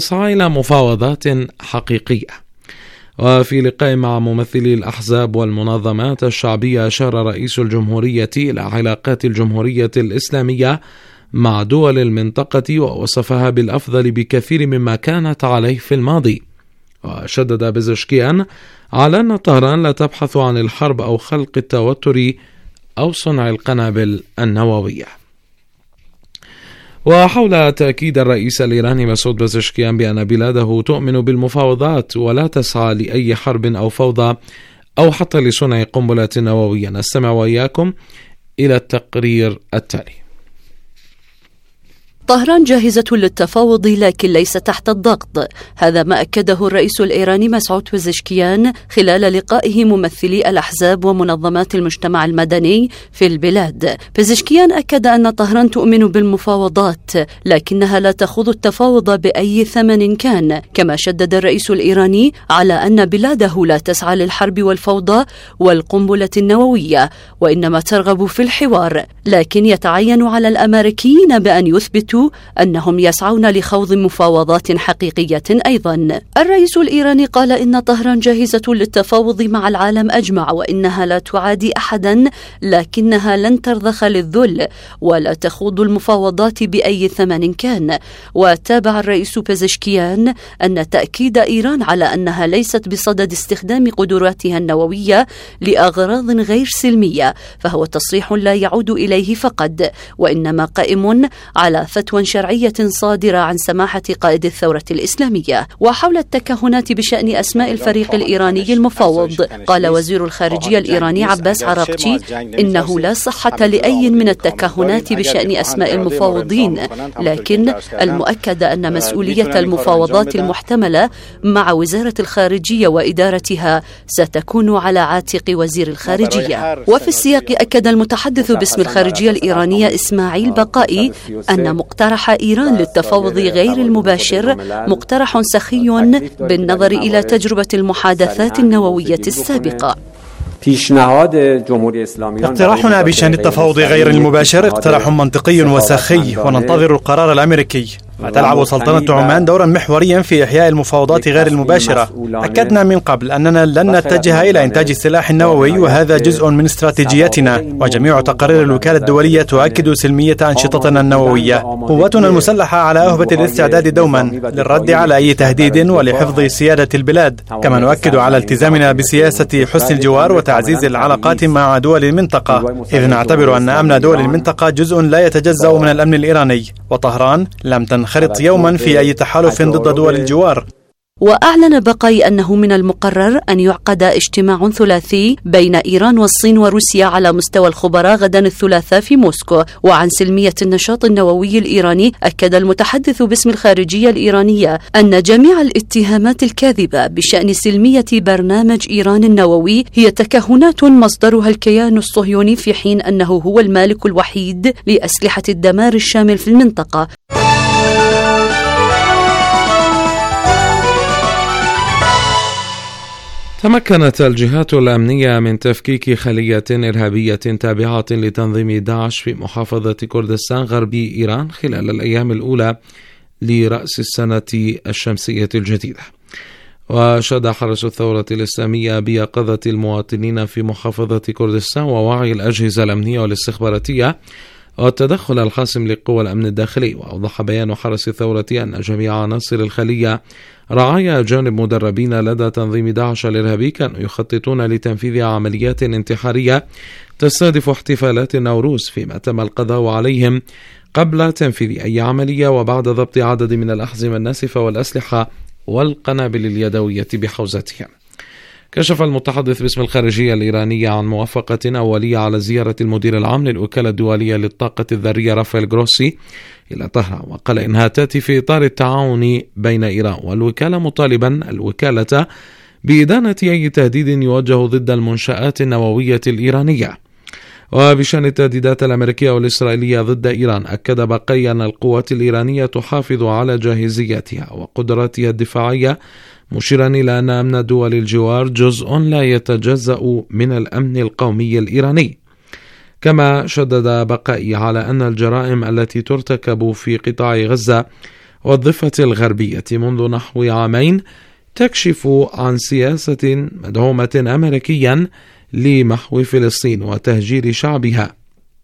يسعى إلى مفاوضات حقيقية. وفي لقاء مع ممثلي الأحزاب والمنظمات الشعبية أشار رئيس الجمهورية إلى علاقات الجمهورية الإسلامية مع دول المنطقة ووصفها بالأفضل بكثير مما كانت عليه في الماضي. وشدد بزشكيان على أن طهران لا تبحث عن الحرب أو خلق التوتر أو صنع القنابل النووية. وحول تأكيد الرئيس الإيراني مسعود بزشكيان بأن بلاده تؤمن بالمفاوضات ولا تسعى لأي حرب أو فوضى أو حتى لصنع قنبلة نووية، نستمع وإياكم إلى التقرير التالي. طهران جاهزة للتفاوض لكن ليس تحت الضغط، هذا ما أكده الرئيس الإيراني مسعود بزشكيان خلال لقائه ممثلي الأحزاب ومنظمات المجتمع المدني في البلاد. بزشكيان أكد أن طهران تؤمن بالمفاوضات لكنها لا تخوض التفاوض بأي ثمن كان، كما شدد الرئيس الإيراني على أن بلاده لا تسعى للحرب والفوضى والقنبلة النووية وإنما ترغب في الحوار، لكن يتعين على الأمريكيين بأن يثبتوا أنهم يسعون لخوض مفاوضات حقيقية أيضا. الرئيس الإيراني قال إن طهران جاهزة للتفاوض مع العالم أجمع وإنها لا تعادي أحدا لكنها لن ترضخ للذل ولا تخوض المفاوضات بأي ثمن كان. وتابع الرئيس بزشكيان أن تأكيد إيران على أنها ليست بصدد استخدام قدراتها النووية لأغراض غير سلمية فهو تصريح لا يعود إليه فقط وإنما قائم على فتوى شرعية صادرة عن سماحة قائد الثورة الإسلامية. وحول التكهنات بشأن أسماء الفريق الإيراني المفاوض، قال وزير الخارجية الإيراني عباس عراقچي إنه لا صحة لأي من التكهنات بشأن أسماء المفاوضين، لكن المؤكد أن مسؤولية المفاوضات المحتملة مع وزارة الخارجية وإدارتها ستكون على عاتق وزير الخارجية. وفي السياق أكد المتحدث باسم الخارجية الإيرانية إسماعيل بقائي أن مقترح إيران للتفاوض غير المباشر مقترح سخي بالنظر إلى تجربة المحادثات النووية السابقة. اقتراحنا بشأن التفاوض غير المباشر اقتراح منطقي وسخي وننتظر القرار الأمريكي. وتلعب سلطنة عمان دورا محوريا في إحياء المفاوضات غير المباشرة. أكدنا من قبل أننا لن نتجه إلى إنتاج السلاح النووي وهذا جزء من استراتيجيتنا، وجميع تقارير الوكالة الدولية تؤكد سلمية أنشطتنا النووية. قواتنا المسلحة على أهبة الاستعداد دوما للرد على أي تهديد ولحفظ سيادة البلاد، كما نؤكد على التزامنا بسياسة حسن الجوار وتعزيز العلاقات مع دول المنطقة، إذ نعتبر أن أمن دول المنطقة جزء لا يتجزأ من الأمن الإيراني، وطهران لم تنخرط يوما في أي تحالف ضد دول الجوار. وأعلن بقاي أنه من المقرر أن يعقد اجتماع ثلاثي بين إيران والصين وروسيا على مستوى الخبراء غدا الثلاثاء في موسكو. وعن سلمية النشاط النووي الإيراني أكد المتحدث باسم الخارجية الإيرانية أن جميع الاتهامات الكاذبة بشأن سلمية برنامج إيران النووي هي تكهنات مصدرها الكيان الصهيوني في حين أنه هو المالك الوحيد لأسلحة الدمار الشامل في المنطقة. تمكنت الجهات الأمنية من تفكيك خلية إرهابية تابعة لتنظيم داعش في محافظة كردستان غربي إيران خلال الأيام الأولى لرأس السنة الشمسية الجديدة. وشاد حرس الثورة الإسلامية بيقظة المواطنين في محافظة كردستان ووعي الأجهزة الأمنية والاستخباراتية والتدخل الحاسم لقوى الأمن الداخلي. وأوضح بيان حرس الثورة أن جميع عناصر الخلية رعايا أجانب مدربين لدى تنظيم داعش الإرهابي كانوا يخططون لتنفيذ عمليات انتحارية تستهدف احتفالات النوروز، فيما تم القضاء عليهم قبل تنفيذ أي عملية وبعد ضبط عدد من الأحزمة الناسفة والأسلحة والقنابل اليدوية بحوزتهم. كشف المتحدث باسم الخارجية الإيرانية عن موافقة أولية على زيارة المدير العام للوكالة الدولية للطاقة الذرية رافائيل جروسي إلى طهران، وقال إنها تأتي في إطار التعاون بين إيران والوكالة، مطالبا الوكالة بإدانة أي تهديد يوجه ضد المنشآت النووية الإيرانية. وبشأن التهديدات الأمريكية والإسرائيلية ضد إيران، أكد بقاي أن القوات الإيرانية تحافظ على جاهزيتها وقدراتها الدفاعية، مشيرا إلى أن أمن دول الجوار جزء لا يتجزأ من الأمن القومي الإيراني. كما شدد بقائي على أن الجرائم التي ترتكب في قطاع غزة والضفة الغربية منذ نحو عامين تكشف عن سياسة مدعومة أمريكيا لمحو فلسطين وتهجير شعبها.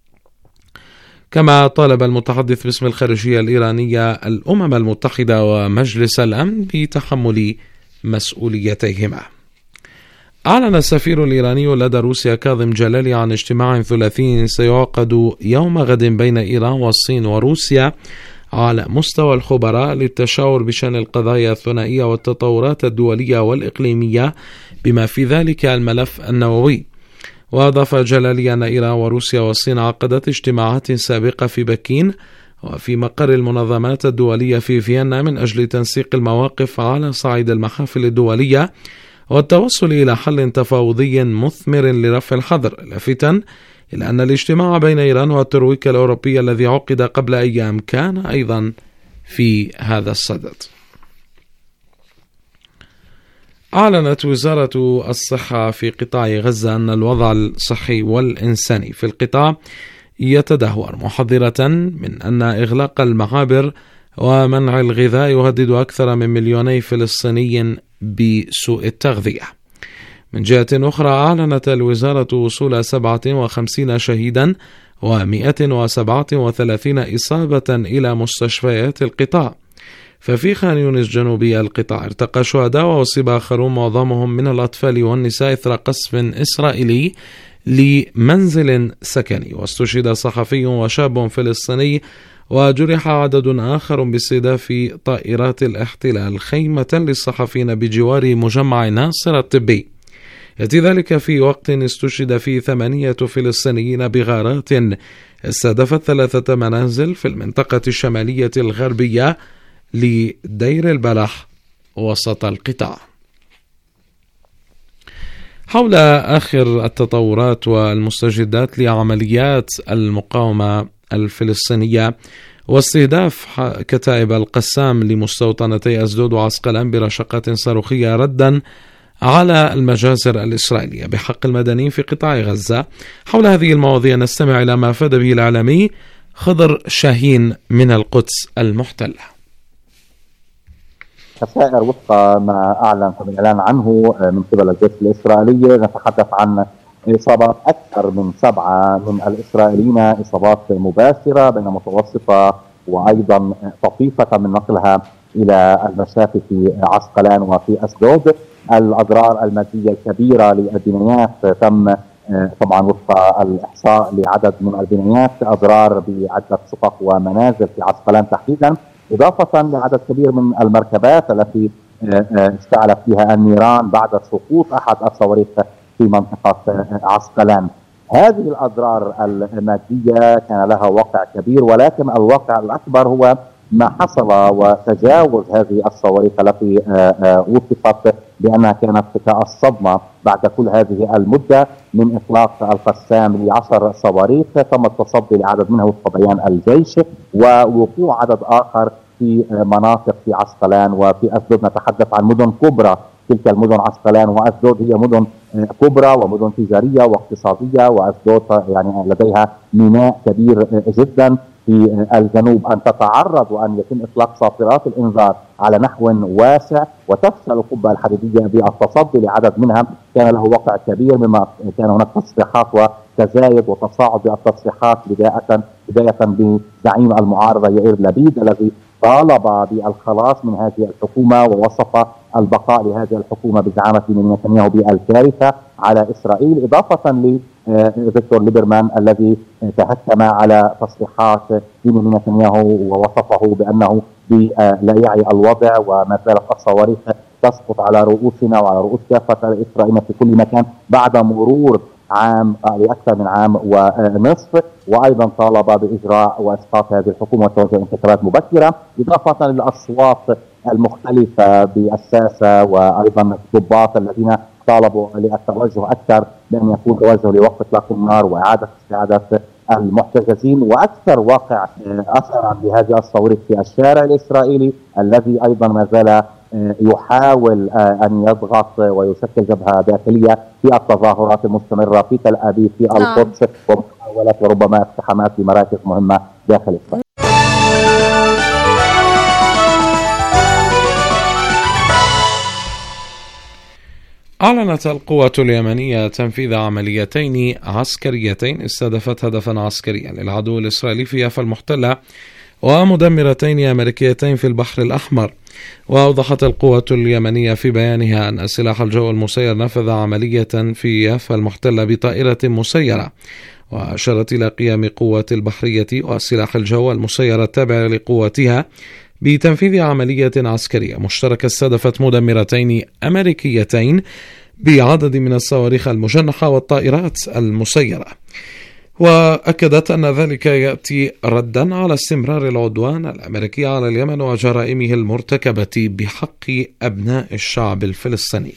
كما طالب المتحدث باسم الخارجية الإيرانية الأمم المتحدة ومجلس الأمن بتحمل مسؤوليتيهما. أعلن السفير الإيراني لدى روسيا كاظم جلالي عن اجتماع ثلاثي سيعقد يوم غد بين إيران والصين وروسيا على مستوى الخبراء للتشاور بشأن القضايا الثنائية والتطورات الدولية والإقليمية بما في ذلك الملف النووي. وأضاف جلالي أن إيران وروسيا والصين عقدت اجتماعات سابقة في بكين وفي مقر المنظمات الدولية في فيينا من أجل تنسيق المواقف على صعيد المحافل الدولية والتوصل إلى حل تفاوضي مثمر لرفع الحظر، لافتا إلى أن الاجتماع بين إيران والترويكا الأوروبية الذي عقد قبل أيام كان أيضا في هذا الصدد. أعلنت وزارة الصحة في قطاع غزة أن الوضع الصحي والإنساني في القطاع يتدهور، محذرة من أن إغلاق المعابر ومنع الغذاء يهدد أكثر من 2,000,000 فلسطيني بسوء التغذية. من جهة أخرى أعلنت الوزارة وصول 57 شهيدا و137 إصابة إلى مستشفيات القطاع. ففي خان يونس جنوبي القطاع ارتقى شهداء وأصيب آخرون معظمهم من الأطفال والنساء إثر قصف إسرائيلي لمنزل سكني، واستشهد صحفي وشاب فلسطيني وجرح عدد آخر باستهداف طائرات الاحتلال خيمة للصحفيين بجوار مجمع ناصر الطبي. يأتي ذلك في وقت استشهد فيه 8 فلسطينيين بغارات استهدفت 3 منازل في المنطقة الشمالية الغربية لدير البلح وسط القطاع. حول آخر التطورات والمستجدات لعمليات المقاومة الفلسطينية واستهداف كتائب القسام لمستوطنتي أسدود وعسقلان برشقات صاروخية ردا على المجازر الإسرائيلية بحق المدنيين في قطاع غزة، حول هذه المواضيع نستمع إلى ما أفاد به الإعلامي خضر شاهين من القدس المحتلة. خسائر وفق ما أعلن الإعلان عنه من قبل الجيش الإسرائيلي، نتحدث عن إصابات أكثر من 7 من الإسرائيليين، إصابات مباشرة بين متوسطة وأيضا طفيفة من نقلها إلى المشافي في عسقلان وفي أسدود. الأضرار المادية الكبيرة للبنايات تم طبعا وفق الإحصاء لعدد من البنايات، أضرار بعدة شقق ومنازل في عسقلان تحديدا، إضافة لعدد كبير من المركبات التي اشتعلت فيها النيران بعد سقوط أحد الصواريخ في منطقة عسقلان. هذه الأضرار المادية كان لها واقع كبير، ولكن الواقع الأكبر هو ما حصل وتجاوز هذه الصواريخ التي وصفت بأنها كانت كالصدمة بعد كل هذه المدة من إطلاق القسام ل10 صواريخ. تم التصدي لعدد منها وفق بيان الجيش، ووقوع عدد آخر في مناطق في عسقلان وفي أسدود. نتحدث عن مدن كبرى، تلك المدن عسقلان وأسدود هي مدن كبرى ومدن تجارية واقتصادية، وأسدود يعني لديها ميناء كبير جدا في الجنوب. أن تتعرض وأن يتم إطلاق صافرات الإنذار على نحو واسع وتفشل القبة الحديدية بالتصدي لعدد منها كان له وقع كبير، مما كان هناك تصريحات وتزايد وتصاعد بالتصريحات بداية بزعيم المعارضة يائير لبيد الذي طالب بالخلاص من هذه الحكومة ووصف البقاء لهذه الحكومة بزعامة نتنياهو بالكارثة على إسرائيل، إضافة لفيكتور ليبرمان الذي تهكم على تصريحات بنيامين نتنياهو ووصفه بأنه لا يعي الوضع وما زالت الصواريخ تسقط على رؤوسنا وعلى رؤوس كافة الإسرائيليين في كل مكان بعد مرور عام لأكثر من عام ونصف. وأيضا طالب بإجراء وإسقاط هذه الحكومة وتوجه انتخابات مبكرة، إضافة للأصوات المختلفة بالساسة وأيضا الضباط الذين طالبوا للتوجه أكثر بأن يكون توجه لوقف إطلاق النار وإعادة استعادة المحتجزين. وأكثر واقع أثرا بهذه الصواريخ في الشارع الإسرائيلي الذي أيضا ما زال يحاول أن يضغط ويشكل جبهة داخلية في التظاهرات المستمرة في تل أبيب في القدس ومحاولات وربما اقتحامات لمراكز مهمة داخل إسرائيل. أعلنت القوة اليمنية تنفيذ عمليتين عسكريتين استهدفت هدفا عسكريا للعدو الإسرائيلي في يافا المحتلة ومدمرتين أمريكيتين في البحر الأحمر. وأوضحت القوة اليمنية في بيانها أن سلاح الجو المسير نفذ عملية في يافا المحتلة بطائرة مسيرة، وأشارت إلى قيام قوة البحرية وسلاح الجو المسير التابع لقوتها بتنفيذ عملية عسكرية مشتركة استهدفت مدمرتين أمريكيتين بعدد من الصواريخ المجنحة والطائرات المسيرة. وأكدت أن ذلك يأتي ردا على استمرار العدوان الأمريكي على اليمن وجرائمه المرتكبة بحق أبناء الشعب الفلسطيني.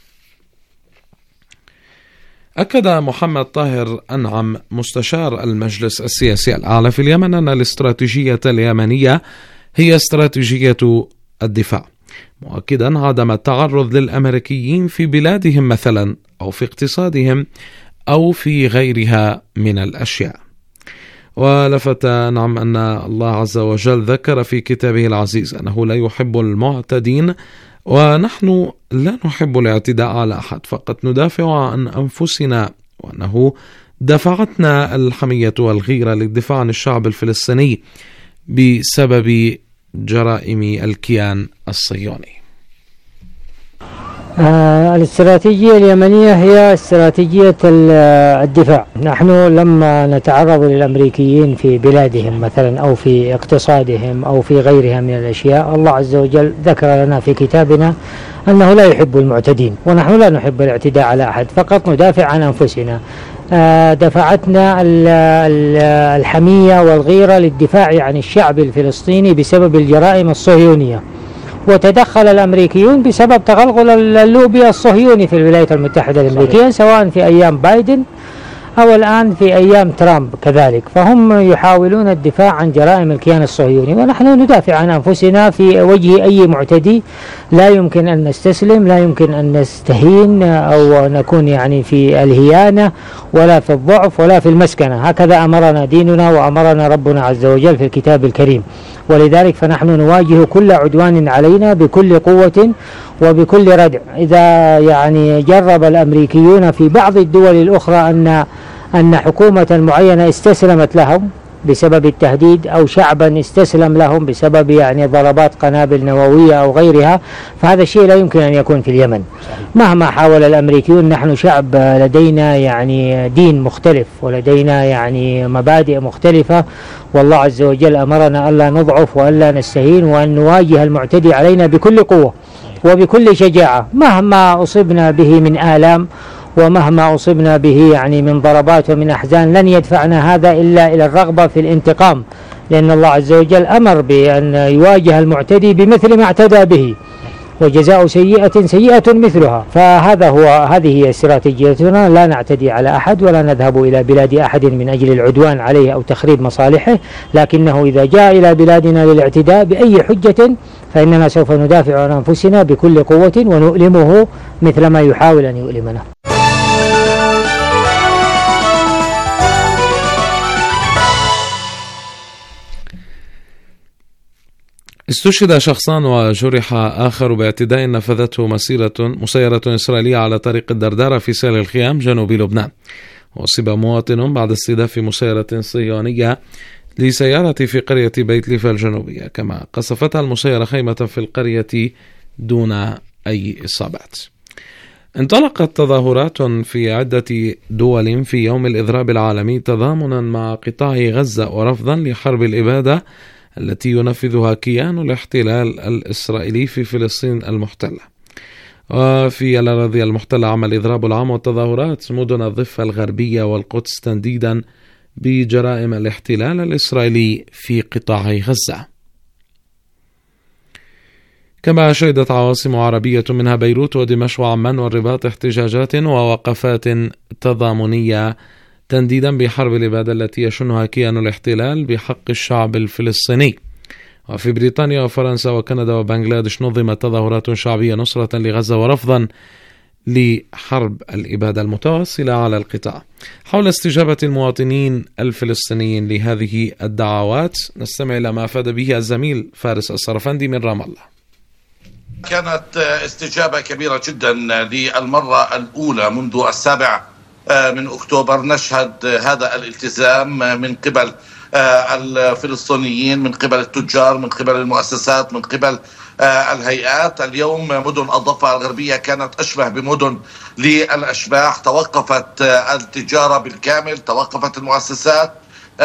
أكد محمد طاهر أنعم مستشار المجلس السياسي الأعلى في اليمن أن الاستراتيجية اليمنية هي استراتيجية الدفاع، مؤكدا عدم التعرض للأمريكيين في بلادهم مثلا أو في اقتصادهم أو في غيرها من الأشياء. ولفت نعم أن الله عز وجل ذكر في كتابه العزيز أنه لا يحب المعتدين، ونحن لا نحب الاعتداء على أحد، فقط ندافع عن أنفسنا، وأنه دفعتنا الحمية والغيرة للدفاع عن الشعب الفلسطيني بسبب جرائم الكيان الصهيوني. الاستراتيجية اليمنية هي استراتيجية الدفاع. نحن لما نتعرض للأمريكيين في بلادهم مثلا أو في اقتصادهم أو في غيرها من الأشياء، الله عز وجل ذكر لنا في كتابنا أنه لا يحب المعتدين، ونحن لا نحب الاعتداء على أحد، فقط ندافع عن أنفسنا. دفعتنا الحمية والغيرة للدفاع عن الشعب الفلسطيني بسبب الجرائم الصهيونية، وتدخل الأمريكيون بسبب تغلغل اللوبي الصهيوني في الولايات المتحدة الأمريكية، سواء في أيام بايدن أو الآن في أيام ترامب كذلك، فهم يحاولون الدفاع عن جرائم الكيان الصهيوني، ونحن ندافع عن أنفسنا في وجه أي معتدي. لا يمكن أن نستسلم، لا يمكن أن نستهين أو نكون يعني في الهيانة ولا في الضعف ولا في المسكنة. هكذا أمرنا ديننا وأمرنا ربنا عز وجل في الكتاب الكريم، ولذلك فنحن نواجه كل عدوان علينا بكل قوة وبكل ردع. إذا يعني جرب الأمريكيون في بعض الدول الأخرى أن حكومة معينة استسلمت لهم بسبب التهديد، أو شعبا استسلم لهم بسبب يعني ضربات قنابل نووية أو غيرها، فهذا الشيء لا يمكن أن يكون في اليمن مهما حاول الأمريكيون. نحن شعب لدينا يعني دين مختلف ولدينا يعني مبادئ مختلفة، والله عز وجل أمرنا ألا نضعف وألا نستهين، وأن نواجه المعتدي علينا بكل قوة وبكل شجاعة مهما أصبنا به من آلام ومهما أصبنا به يعني من ضربات ومن أحزان. لن يدفعنا هذا إلا إلى الرغبة في الانتقام، لأن الله عز وجل أمر بأن يواجه المعتدي بمثل ما اعتدى به، وجزاء سيئة سيئة مثلها. هذه هي استراتيجيتنا، لا نعتدي على أحد ولا نذهب إلى بلاد أحد من أجل العدوان عليه أو تخريب مصالحه، لكنه إذا جاء إلى بلادنا للاعتداء بأي حجة فإننا سوف ندافع عن أنفسنا بكل قوة ونؤلمه مثل ما يحاول أن يؤلمنا. استشهد شخصان وجرح آخر باعتداء نفذته مسيرة إسرائيلية على طريق الدردارة في سال الخيام جنوب لبنان. وأصيب مواطن بعد استهداف مسيرة صهيونية لسيارة في قرية بيت ليفا الجنوبية، كما قصفتها المسيرة خيمة في القرية دون أي إصابات. انطلقت تظاهرات في عدة دول في يوم الإضراب العالمي تضامنا مع قطاع غزة ورفضا لحرب الإبادة التي ينفذها كيان الاحتلال الإسرائيلي في فلسطين المحتلة. وفي الأراضي المحتلة عمل الإضراب العام والتظاهرات مدن الضفة الغربية والقدس تنديدا بجرائم الاحتلال الإسرائيلي في قطاع غزة. كما شهدت عواصم عربية منها بيروت ودمشق وعمان والرباط احتجاجات ووقفات تضامنية تنديدا بحرب الإبادة التي يشنها كيان الاحتلال بحق الشعب الفلسطيني. وفي بريطانيا وفرنسا وكندا وبنغلاديش نظمت تظاهرات شعبية نصرة لغزة ورفضا لحرب الإبادة المتواصلة على القطاع. حول استجابة المواطنين الفلسطينيين لهذه الدعوات نستمع إلى ما أفاد به الزميل فارس الصرفندي من رام الله. كانت استجابة كبيرة جدا للمرة الأولى منذ 7 من أكتوبر. نشهد هذا الالتزام من قبل الفلسطينيين، من قبل التجار، من قبل المؤسسات، من قبل الهيئات. اليوم مدن الضفة الغربية كانت أشبه بمدن للأشباح. توقفت التجارة بالكامل، توقفت المؤسسات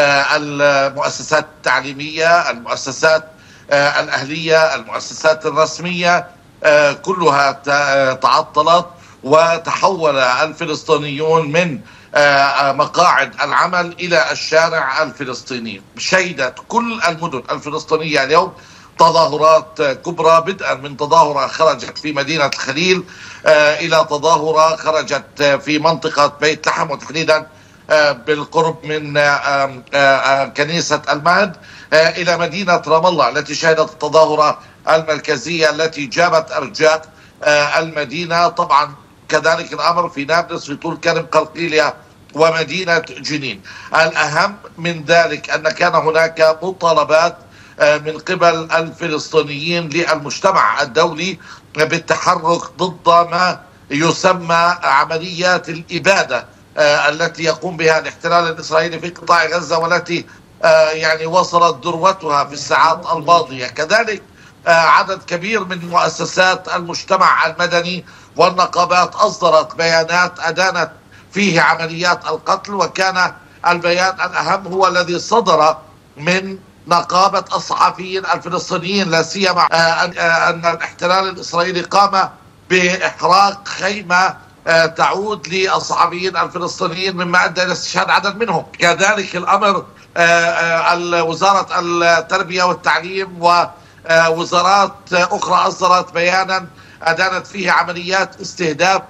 التعليمية، المؤسسات الأهلية، المؤسسات الرسمية، كلها تعطلت. وتحول الفلسطينيون من مقاعد العمل إلى الشارع الفلسطيني. شهدت كل المدن الفلسطينية اليوم تظاهرات كبرى، بدءا من تظاهرة خرجت في مدينة الخليل إلى تظاهرة خرجت في منطقة بيت لحم، وتحديدا بالقرب من كنيسة المهد، إلى مدينة رام الله التي شهدت التظاهرة المركزية التي جابت أرجاء المدينة. طبعا كذلك الأمر في نابلس، في طول كرم، قلقيلية، ومدينة جنين. الأهم من ذلك أن كان هناك مطالبات من قبل الفلسطينيين للمجتمع الدولي بالتحرك ضد ما يسمى عمليات الإبادة التي يقوم بها الاحتلال الإسرائيلي في قطاع غزة، والتي يعني وصلت ذروتها في الساعات الماضية. كذلك عدد كبير من مؤسسات المجتمع المدني والنقابات أصدرت بيانات أدانت فيه عمليات القتل، وكان البيان الأهم هو الذي صدر من نقابة الصحفيين الفلسطينيين، لا سيما أن الاحتلال الإسرائيلي قام بإحراق خيمة تعود للصحفيين الفلسطينيين، مما أدى إلى استشهاد عدد منهم. كذلك الأمر وزارة التربية والتعليم ووزارات أخرى أصدرت بيانا أدانت فيه عمليات استهداف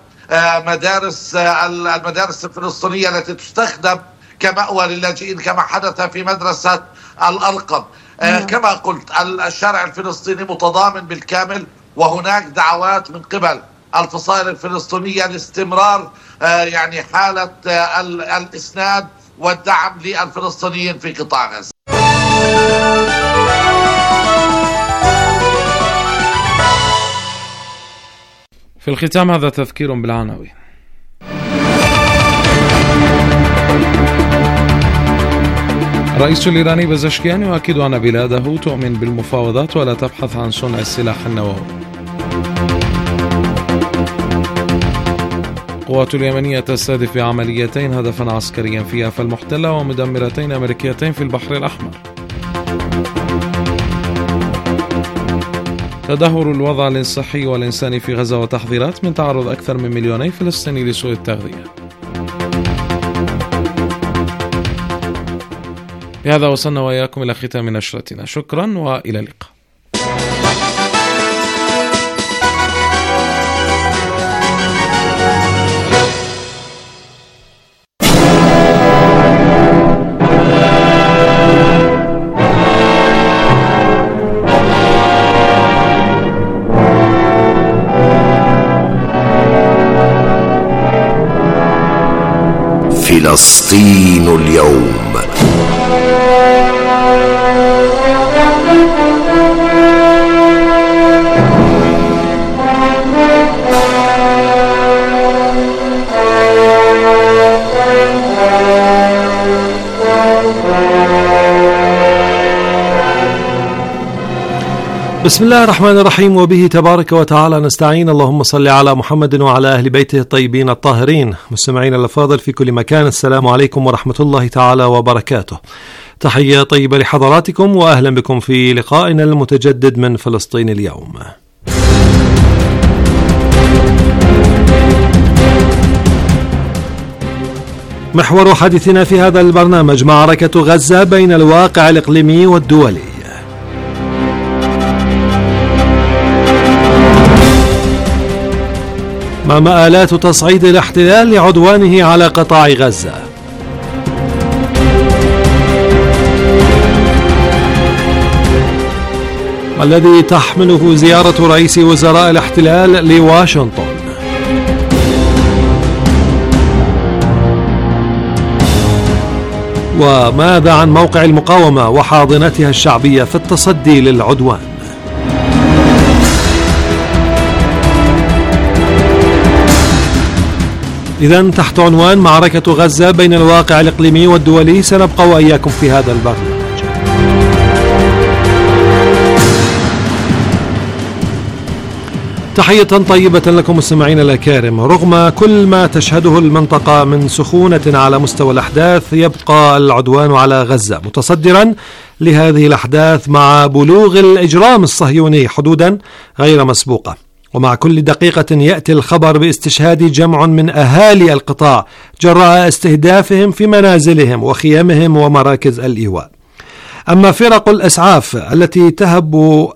المدارس الفلسطينية التي تستخدم كمأوى للاجئين، كما حدث في مدرسة الأرقم. كما قلت، الشارع الفلسطيني متضامن بالكامل، وهناك دعوات من قبل الفصائل الفلسطينية لاستمرار يعني حالة الإسناد والدعم للفلسطينيين في قطاع غزة. في الختام هذا تذكير بالعناوين. الرئيس الإيراني بزشكيان يؤكد أن بلاده تؤمن بالمفاوضات ولا تبحث عن صنع السلاح النووي. القوات اليمنية تستهدف بعمليتين هدفا عسكريا في يافا المحتلة ومدمرتين أمريكيتين في البحر الأحمر. تدهور الوضع الصحي والإنساني في غزة وتحذيرات من تعرض أكثر من 2,000,000 فلسطيني لسوء التغذية. بهذا وصلنا وإياكم إلى ختام نشرتنا. شكرا وإلى اللقاء. فلسطين اليوم. بسم الله الرحمن الرحيم، وبه تبارك وتعالى نستعين. اللهم صل على محمد وعلى أهل بيته الطيبين الطاهرين. مستمعين الأفاضل في كل مكان، السلام عليكم ورحمة الله تعالى وبركاته. تحية طيبة لحضراتكم وأهلا بكم في لقائنا المتجدد من فلسطين اليوم. محور حديثنا في هذا البرنامج معركة غزة بين الواقع الإقليمي والدولي. ما مآلات تصعيد الاحتلال لعدوانه على قطاع غزة؟ والذي تحمله زيارة رئيس وزراء الاحتلال لواشنطن؟ وماذا عن موقع المقاومة وحاضنتها الشعبية في التصدي للعدوان؟ إذن تحت عنوان معركة غزة بين الواقع الإقليمي والدولي سنبقى وإياكم في هذا البرنامج. تحية طيبة لكم مستمعين الأكارم. رغم كل ما تشهده المنطقة من سخونة على مستوى الأحداث، يبقى العدوان على غزة متصدرا لهذه الأحداث مع بلوغ الإجرام الصهيوني حدودا غير مسبوقة. ومع كل دقيقة يأتي الخبر باستشهاد جمع من أهالي القطاع جراء استهدافهم في منازلهم وخيامهم ومراكز الإيواء. أما فرق الإسعاف التي تهب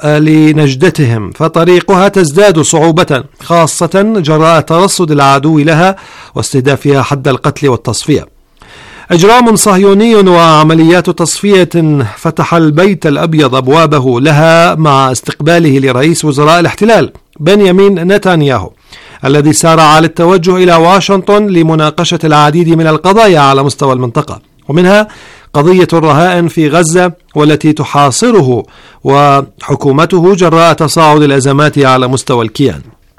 لنجدتهم فطريقها تزداد صعوبة، خاصة جراء ترصد العدو لها واستهدافها حد القتل والتصفية. إجرام صهيوني وعمليات تصفية فتح البيت الأبيض أبوابه لها مع استقباله لرئيس وزراء الاحتلال بنيامين نتنياهو، الذي سارع للتوجه إلى واشنطن لمناقشة العديد من القضايا على مستوى المنطقة، ومنها قضية الرهائن في غزة والتي تحاصره وحكومته جراء تصاعد الأزمات على مستوى الكيان.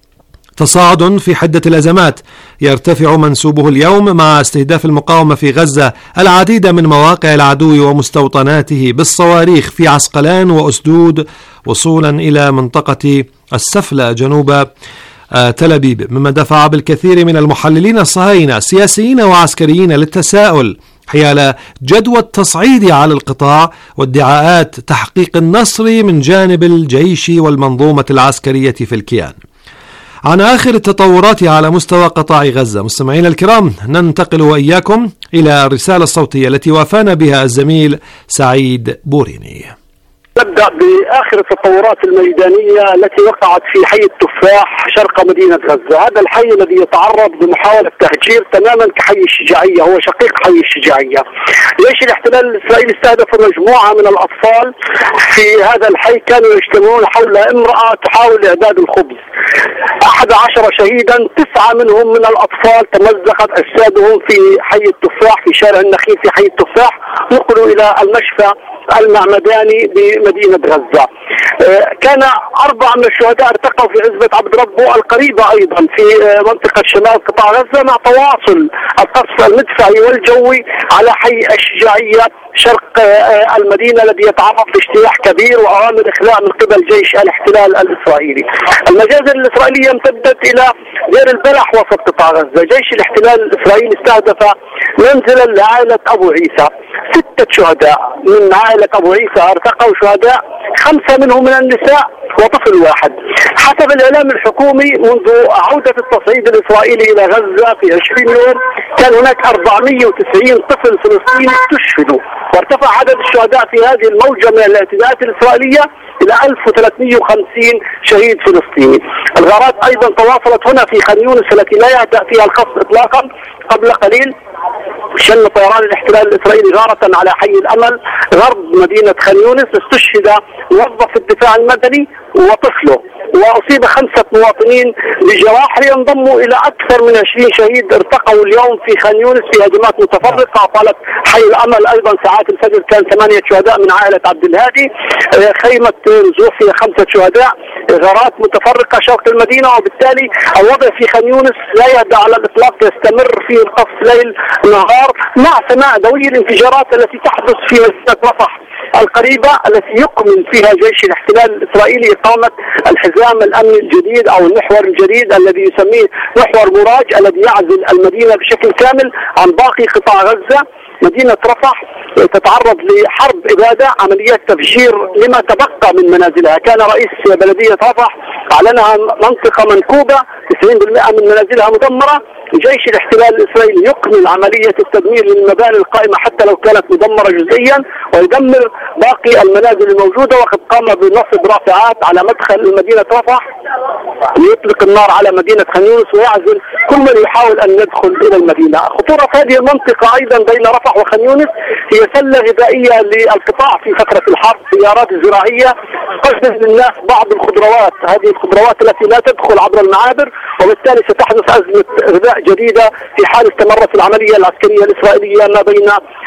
تصاعد في حدة الأزمات يرتفع منسوبه اليوم مع استهداف المقاومة في غزة العديد من مواقع العدو ومستوطناته بالصواريخ في عسقلان وأسدود، وصولا إلى منطقة السفلة جنوب تل أبيب، مما دفع بالكثير من المحللين الصهاينة سياسيين وعسكريين للتساؤل حيال جدوى التصعيد على القطاع وادعاءات تحقيق النصر من جانب الجيش والمنظومة العسكرية في الكيان. عن آخر التطورات على مستوى قطاع غزة مستمعين الكرام، ننتقل وإياكم إلى الرسالة الصوتية التي وافانا بها الزميل سعيد بوريني. نبدأ بآخر التطورات الميدانية التي وقعت في حي التفاح شرق مدينة غزة. هذا الحي الذي يتعرض لمحاولة تهجير تماما كحي الشجاعية، هو شقيق حي الشجاعية. جيش الاحتلال الإسرائيلي استهدف مجموعة من الأطفال في هذا الحي، كانوا يجتمعون حول امرأة تحاول إعداد الخبز. 11 شهيدا، 9 منهم من الأطفال تمزقت أجسادهم في حي التفاح في شارع النخيل في حي التفاح، نقلوا إلى المشفى المعمداني بمدينة غزة. كان 4 من الشهداء ارتقوا في عزبة عبد ربه القريبة أيضا في منطقة شمال قطاع غزة، مع تواصل القصف المدفعي والجوي على حي الشجاعية شرق المدينة الذي يتعرض لاجتياح كبير وأوامر إخلاء من قبل جيش الاحتلال الإسرائيلي. المجازر الإسرائيلية امتدت إلى دير البلح وسط قطاع غزة. جيش الاحتلال الإسرائيلي استهدف منزلا لعائلة أبو عيسى، 6 شهداء من عائلة أبو عيسى ارتقوا شهداء، 5 منهم من النساء وطفل واحد. حسب الإعلام الحكومي منذ عودة التصعيد الإسرائيلي إلى غزة في 20 يوم كان هناك 490 طفل فلسطيني استشهدوا، وارتفع عدد الشهداء في هذه الموجة من الاعتداءات الإسرائيلية إلى 1350 شهيد فلسطيني. الغارات أيضا تواصلت هنا في خان يونس التي لا يهدأ فيها القصف إطلاقا. قبل قليل شن طيران الاحتلال الإسرائيلي غارة على حي الأمل غرب مدينة خان يونس، استشهد موظف الدفاع المدني وطفله، وأصيب 5 مواطنين بجراح، لينضموا إلى أكثر من 20 شهيد ارتقوا اليوم في خان يونس في هجمات متفرقة. طالت حي الأمل أيضا ساعات الفجر كان 8 شهداء من عائلة عبد الهادي. خيمة نزوح فيها 5 شهداء. غارات متفرقة شرق المدينة، وبالتالي الوضع في خان يونس لا يهدأ على الإطلاق، يستمر فيه القصف ليل نهار مع سماع دوي الانفجارات التي تحدث في مدينة رفح القريبة التي يكمن فيها جيش الاحتلال الإسرائيلي إقامة الحزام الأمني الجديد أو المحور الجديد الذي يسميه محور مراج، الذي يعزل المدينة بشكل كامل عن باقي قطاع غزة. مدينة رفح تتعرض لحرب إبادة، عمليات تفجير لما تبقى من منازلها. كان رئيس بلدية رفح أعلنها منطقة منكوبة، 90% من منازلها مدمرة. جيش الاحتلال الإسرائيلي يكمل عملية التدمير للمباني القائمة حتى لو كانت مدمرة جزئيا، ويدمر باقي المنازل الموجودة. وقد قام بنصب رافعات على مدخل مدينة رفح ليطلق النار على مدينة خان يونس ويعزل كل من يحاول أن يدخل إلى المدينة. خطورة هذه المنطقة أيضا بين رفح وخان يونس هي سلة غذائية للقطاع في فترة الحرب، سيارات زراعية تقدم للناس بعض الخضروات، هذه الخضروات التي لا تدخل عبر المعابر، وبالتالي ستحدث أزمة غذاء جديدة في حال استمرت العملية العسكرية الإسرائيلية ما بين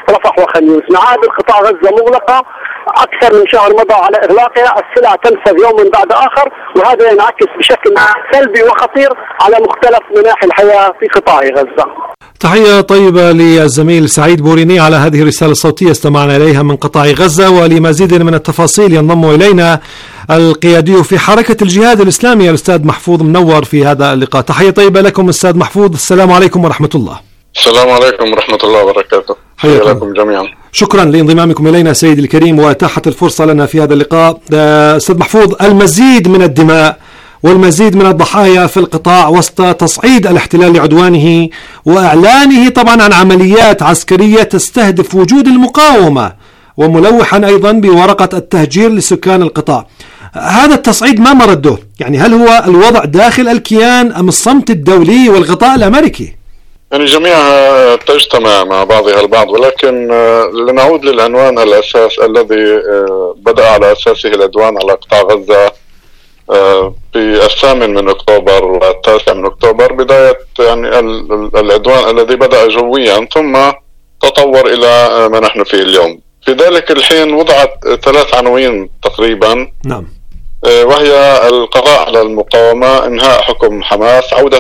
رفح وخان يونس. معابر قطاع غزة مغلقة أكثر من شهر مضى على إغلاقها، السلع تنفذ يوم بعد آخر، وهذا ينعكس بشكل سلبي وخطير على مختلف مناحي الحياة في قطاع غزة. تحية طيبة للزميل سعيد بوريني على هذه الرسالة الصوتية استمعنا إليها من قطاع غزة. ولمزيد من التفاصيل ينضم إلينا القيادي في حركة الجهاد الإسلامي الأستاذ محفوظ منور في هذا اللقاء. تحية طيبة لكم أستاذ محفوظ، السلام عليكم ورحمة الله. السلام عليكم ورحمة الله وبركاته. حياكم لكم جميعا. شكرا لانضمامكم إلينا سيدي الكريم وإتاحة الفرصة لنا في هذا اللقاء. أستاذ محفوظ، المزيد من الدماء والمزيد من الضحايا في القطاع وسط تصعيد الاحتلال لعدوانه وإعلانه طبعا عن عمليات عسكرية تستهدف وجود المقاومة، وملوحا أيضا بورقة التهجير لسكان القطاع. هذا التصعيد ما مرده؟ يعني هل هو الوضع داخل الكيان أم الصمت الدولي والغطاء الأمريكي؟ يعني جميعها تجتمع مع بعضها البعض، ولكن لنعود للعنوان الأساس الذي بدأ على أساسه العدوان على قطاع غزة في 8 أكتوبر و9 أكتوبر، بداية يعني العدوان الذي بدأ جويا ثم تطور إلى ما نحن فيه اليوم. في ذلك الحين وضعت 3 عناوين تقريبا. نعم. وهي القضاء على المقاومة، إنهاء حكم حماس، عودة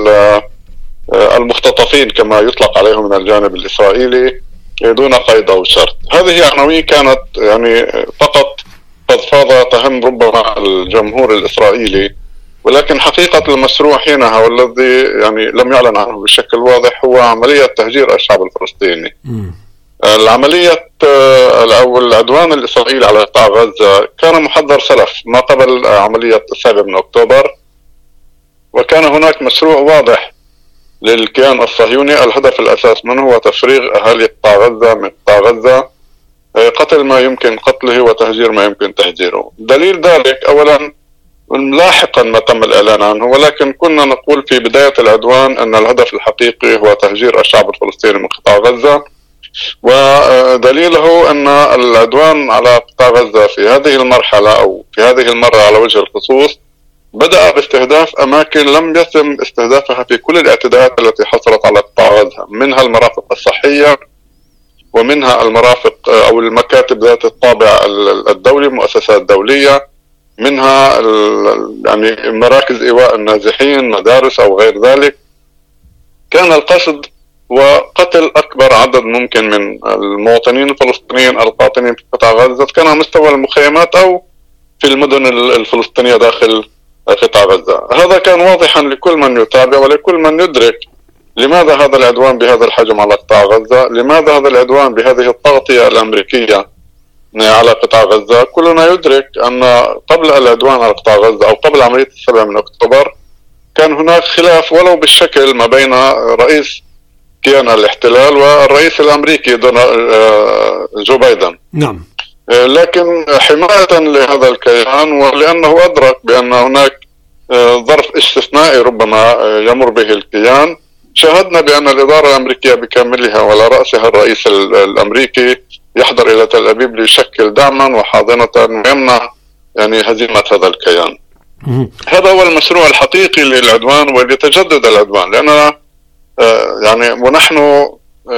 المختطفين كما يطلق عليهم من الجانب الإسرائيلي دون قيد أو شرط. هذه عناوين كانت يعني فقط فضفاضة تهم ربما الجمهور الإسرائيلي، ولكن حقيقة المشروع حينها والذي يعني لم يعلن عنه بشكل واضح هو عملية تهجير الشعب الفلسطيني. العملية أو العدوان الإسرائيلي على قطاع غزة كان محضر سلف ما قبل عملية 7 أكتوبر، وكان هناك مشروع واضح للكيان الصهيوني. الهدف الأساس منه هو تفريغ أهالي قطاع غزة من قطاع غزة، قتل ما يمكن قتله وتهجير ما يمكن تهجيره. دليل ذلك أولا لاحقا ما تم الإعلان عنه، ولكن كنا نقول في بداية العدوان أن الهدف الحقيقي هو تهجير الشعب الفلسطيني من قطاع غزة. ودليله أن العدوان على قطاع غزة في هذه المرحلة أو في هذه المرة على وجه الخصوص بدأ باستهداف أماكن لم يتم استهدافها في كل الاعتداءات التي حصلت على قطاع غزة، منها المرافق الصحية ومنها المرافق أو المكاتب ذات الطابع الدولي، مؤسسات دولية، منها يعني مراكز إيواء النازحين، مدارس أو غير ذلك. كان القصد وقتل أكبر عدد ممكن من المواطنين الفلسطينيين القاطنين في قطاع غزة، كان على مستوى المخيمات أو في المدن الفلسطينية داخل قطاع غزة. هذا كان واضحا لكل من يتابع ولكل من يدرك لماذا هذا العدوان بهذا الحجم على قطاع غزة، لماذا هذا العدوان بهذه التغطية الأمريكية على قطاع غزة. كلنا يدرك أن قبل العدوان على قطاع غزة أو قبل عملية 7 أكتوبر كان هناك خلاف ولو بالشكل ما بين رئيس كيان الاحتلال والرئيس الأمريكي جو بايدن. نعم. لكن حماية لهذا الكيان ولأنه أدرك بأن هناك ظرف استثنائي ربما يمر به الكيان، شاهدنا بأن الإدارة الأمريكية بكاملها وعلى رأسها الرئيس الأمريكي يحضر إلى تل أبيب ليشكل دعما وحاضنة ويمنع يعني هزيمة هذا الكيان. هذا هو المشروع الحقيقي للعدوان ولتجدد العدوان، لأننا يعني ونحن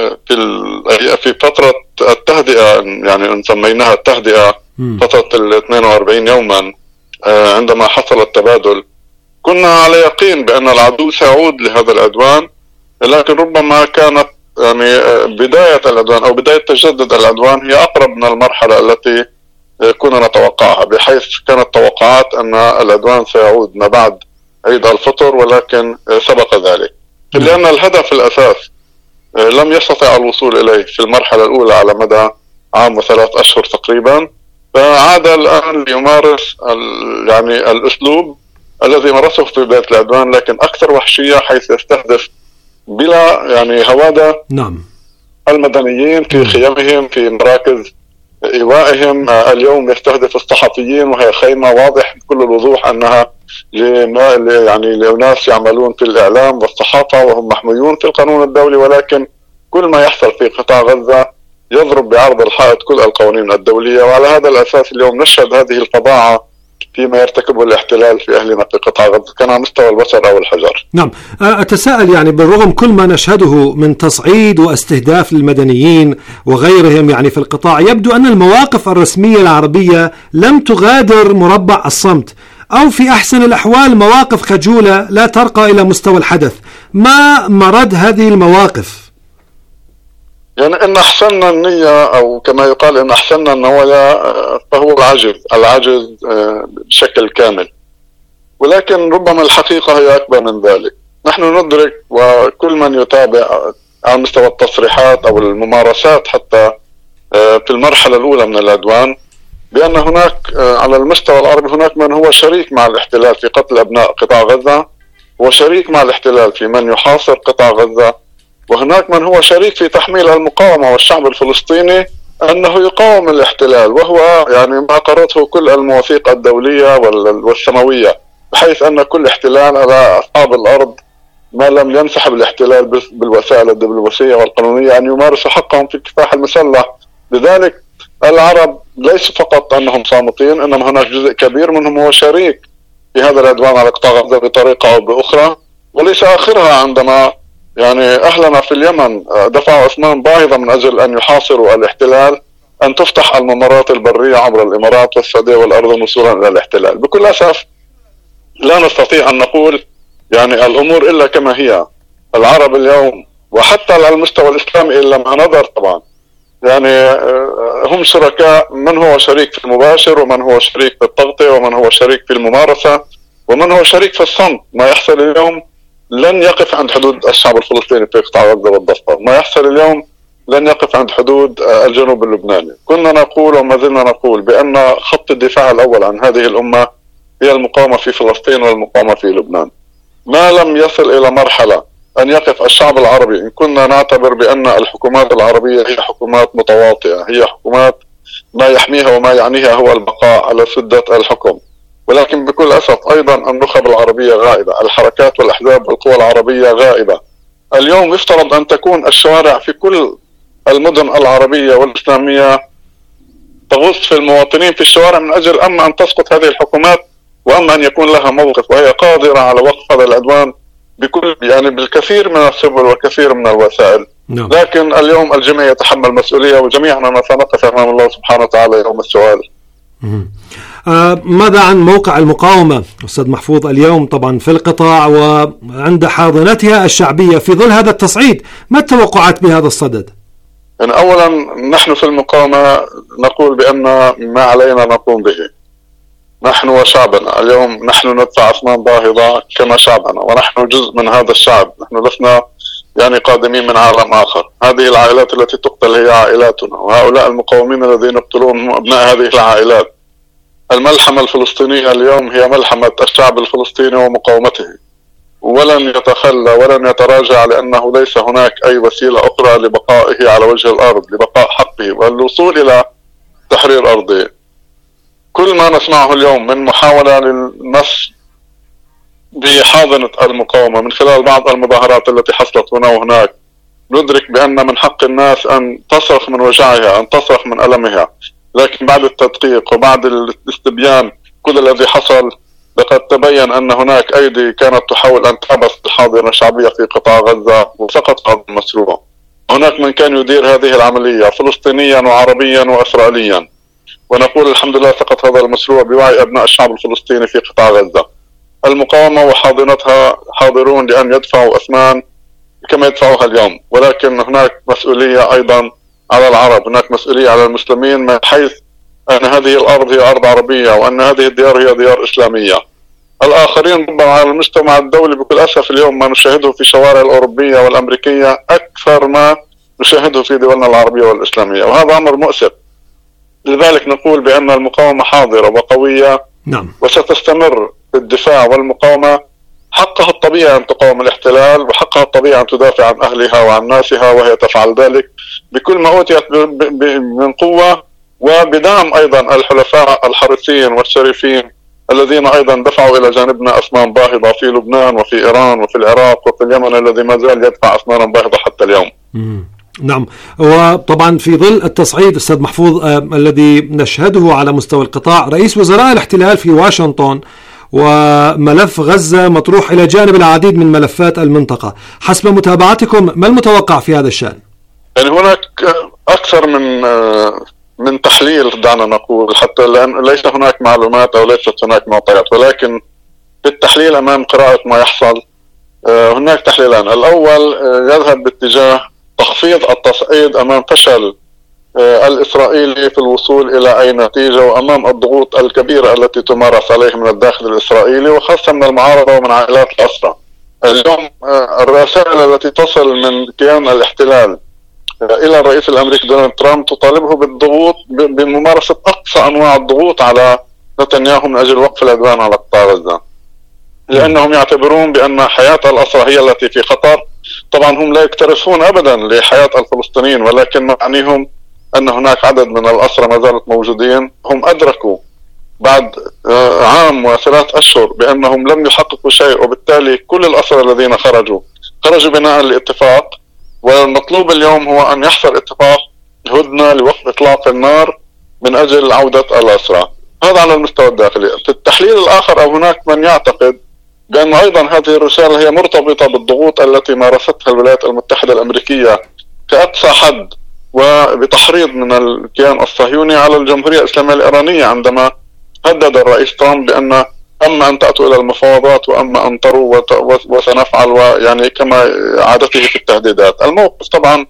في فترة التهدئة، يعني إن سميناها التهدئة، فترة 42 يوما عندما حصل التبادل، كنا على يقين بأن العدو سيعود لهذا العدوان، لكن ربما كانت يعني بداية العدوان أو بداية تجدد العدوان هي أقرب من المرحلة التي كنا نتوقعها، بحيث كانت توقعات أن العدوان سيعود ما بعد عيد الفطر، ولكن سبق ذلك، لأن الهدف الأساس لم يستطع الوصول إليه في المرحلة الأولى على مدى عام و3 أشهر تقريبا، فعاد الآن ليمارس يعني الأسلوب الذي مارسه في بداية العدوان، لكن أكثر وحشية، حيث يستهدف بلا يعني هوادة نعم المدنيين في خيامهم في مراكز إيوائهم. اليوم يستهدف الصحفيين، وهي خيمة واضح بكل الوضوح أنها يعني لناس يعملون في الإعلام والصحافة وهم محميون في القانون الدولي، ولكن كل ما يحصل في قطاع غزة يضرب بعرض الحائط كل القوانين الدولية. وعلى هذا الأساس اليوم نشهد هذه الفظاعة فيما يرتكبه الاحتلال في أهلنا في قطاع غزة، كان على مستوى البشر أو الحجر. نعم، أتساءل يعني بالرغم كل ما نشهده من تصعيد واستهداف للمدنيين وغيرهم يعني في القطاع، يبدو أن المواقف الرسمية العربية لم تغادر مربع الصمت، أو في أحسن الأحوال مواقف خجولة لا ترقى إلى مستوى الحدث. ما مرد هذه المواقف؟ يعني إن أحسننا النية، أو كما يقال إن أحسننا النوايا، فهو العجز بشكل كامل. ولكن ربما الحقيقة هي أكبر من ذلك. نحن ندرك، وكل من يتابع على مستوى التصريحات أو الممارسات حتى في المرحلة الأولى من العدوان، بأن هناك على المستوى العربي هناك من هو شريك مع الاحتلال في قتل أبناء قطاع غزة، وشريك مع الاحتلال في من يحاصر قطاع غزة، وهناك من هو شريك في تحميل المقاومة والشعب الفلسطيني أنه يقاوم الاحتلال، وهو يعني ما قررته كل المواثيق الدولية والسماوية، بحيث أن كل احتلال على أصحاب الأرض ما لم ينسحب الاحتلال بالوسائل الدبلوماسية والقانونية أن يمارسوا حقهم في الكفاح المسلح. لذلك العرب ليس فقط أنهم صامتين، إنما هناك جزء كبير منهم هو شريك في هذا العدوان على قطاع غزة بطريقة أو بأخرى. وليس آخرها عندما يعني أهلنا في اليمن دفعوا أثمان باهظة من أجل أن يحاصروا الاحتلال، أن تفتح الممرات البرية عبر الإمارات والسعودية والأردن وصولا إلى الاحتلال. بكل أسف لا نستطيع أن نقول يعني الأمور إلا كما هي. العرب اليوم وحتى على المستوى الإسلامي إلا ما نظر طبعا يعني هم شركاء، من هو شريك في المباشر، ومن هو شريك في التغطية، ومن هو شريك في الممارسة، ومن هو شريك في الصمت. ما يحصل اليوم لن يقف عند حدود الشعب الفلسطيني في قطاع غزة والضفة، ما يحصل اليوم لن يقف عند حدود الجنوب اللبناني. كنا نقول وما زلنا نقول بأن خط الدفاع الأول عن هذه الأمة هي المقاومة في فلسطين والمقاومة في لبنان. ما لم يصل إلى مرحلة أن يقف الشعب العربي، إن كنا نعتبر بأن الحكومات العربية هي حكومات متواطئة، هي حكومات ما يحميها وما يعنيها هو البقاء على سدة الحكم، ولكن بكل أسف أيضا النخب العربية غائبة، الحركات والأحزاب والقوى العربية غائبة. اليوم يفترض أن تكون الشوارع في كل المدن العربية والإسلامية تغص في المواطنين في الشوارع من أجل أما أن تسقط هذه الحكومات، وأما أن يكون لها موقف، وهي قادرة على وقف هذا العدوان بكل يعني بالكثير من السبل والكثير من الوسائل. لكن اليوم الجميع يتحمل مسؤولية، وجميعنا سنقف أمام الله سبحانه وتعالى يوم السؤال. ماذا عن موقع المقاومة أستاذ محفوظ اليوم طبعا في القطاع وعند حاضنتها الشعبية في ظل هذا التصعيد؟ ما التوقعات بهذا الصدد؟ يعني أولا نحن في المقاومة نقول بأن ما علينا نقوم به نحن وشعبنا. اليوم نحن ندفع أثمان باهظة كما شعبنا، ونحن جزء من هذا الشعب. نحن لسنا يعني قادمين من عالم آخر. هذه العائلات التي تقتل هي عائلاتنا، وهؤلاء المقاومين الذين يقتلون هم أبناء هذه العائلات. الملحمة الفلسطينية اليوم هي ملحمة الشعب الفلسطيني ومقاومته، ولن يتخلى ولن يتراجع، لأنه ليس هناك أي وسيلة أخرى لبقائه على وجه الأرض، لبقاء حقه والوصول إلى تحرير أرضه. كل ما نسمعه اليوم من محاولة للمس بحاضنة المقاومة من خلال بعض المظاهرات التي حصلت هنا وهناك، ندرك بأن من حق الناس أن تصرخ من وجعها، أن تصرخ من ألمها، لكن بعد التدقيق وبعد الاستبيان كل الذي حصل لقد تبين أن هناك أيدي كانت تحاول أن تعبث الحاضنة الشعبية في قطاع غزة، وسقط هذا المشروع. هناك من كان يدير هذه العملية فلسطينيا وعربيا وإسرائيليا، ونقول الحمد لله سقط هذا المشروع بوعي أبناء الشعب الفلسطيني في قطاع غزة. المقاومة وحاضنتها حاضرون لأن يدفعوا أثمان كما يدفعوها اليوم، ولكن هناك مسؤولية أيضا على العرب، هناك مسؤولية على المسلمين، من حيث أن هذه الأرض هي أرض عربية، وأن هذه الديار هي ديار إسلامية. الآخرين ربما على المجتمع الدولي بكل أسف اليوم ما نشاهده في الشوارع الأوروبية والأمريكية أكثر ما نشاهده في دولنا العربية والإسلامية، وهذا أمر مؤسف. لذلك نقول بأن المقاومة حاضرة وقوية، وستستمر في الدفاع والمقاومة. حقها الطبيعي أن تقاوم الاحتلال، وحقها الطبيعي أن تدافع عن أهلها وعن ناسها، وهي تفعل ذلك بكل ما أوتيت من قوة، وبدعم أيضا الحلفاء الحريصين والشريفين الذين أيضا دفعوا إلى جانبنا أثمان باهظة في لبنان وفي إيران وفي العراق وفي اليمن، الذي ما زال يدفع أثمانا باهظة حتى اليوم. نعم، وطبعا في ظل التصعيد أستاذ محفوظ الذي نشهده على مستوى القطاع، رئيس وزراء الاحتلال في واشنطن وملف غزة مطروح إلى جانب العديد من ملفات المنطقة. حسب متابعتكم ما المتوقع في هذا الشأن؟ يعني هناك أكثر من تحليل، دعنا نقول، حتى لأن ليس هناك معلومات أو ليست هناك معطيات، ولكن في التحليل أمام قراءة ما يحصل هناك تحليلان. الأول يذهب باتجاه تخفيض التصعيد أمام فشل الإسرائيلي في الوصول إلى أي نتيجة، وأمام الضغوط الكبيرة التي تمارس عليه من الداخل الإسرائيلي وخاصة من المعارضة ومن عائلات الأسرى. اليوم الرسائل التي تصل من كيان الاحتلال إلى الرئيس الأمريكي دونالد ترامب تطالبه بالضغوط، بممارسة أقصى أنواع الضغوط على نتنياهو من أجل وقف العدوان على قطاع غزة، لأنهم يعتبرون بأن حياة الأسرى هي التي في خطر. طبعا هم لا يكترثون أبدا لحياة الفلسطينيين، ولكن معنيهم أن هناك عدد من الأسرى ما زالت موجودين. هم أدركوا بعد عام و3 أشهر بأنهم لم يحققوا شيء، وبالتالي كل الأسرى الذين خرجوا بناء لاتفاق، والمطلوب اليوم هو أن يحصل اتفاق هدنة لوقف إطلاق النار من أجل عودة الأسرى. هذا على المستوى الداخلي. في التحليل الآخر أو هناك من يعتقد بأن أيضا هذه الرسالة هي مرتبطة بالضغوط التي مارستها الولايات المتحدة الأمريكية كأقصى حد وبتحريض من الكيان الصهيوني على الجمهورية الإسلامية الإيرانية، عندما هدد الرئيس ترامب بأن أما أن تأتوا إلى المفاوضات وأما أن تروا وسنفعل، ويعني كما عادته في التهديدات. الموقف طبعا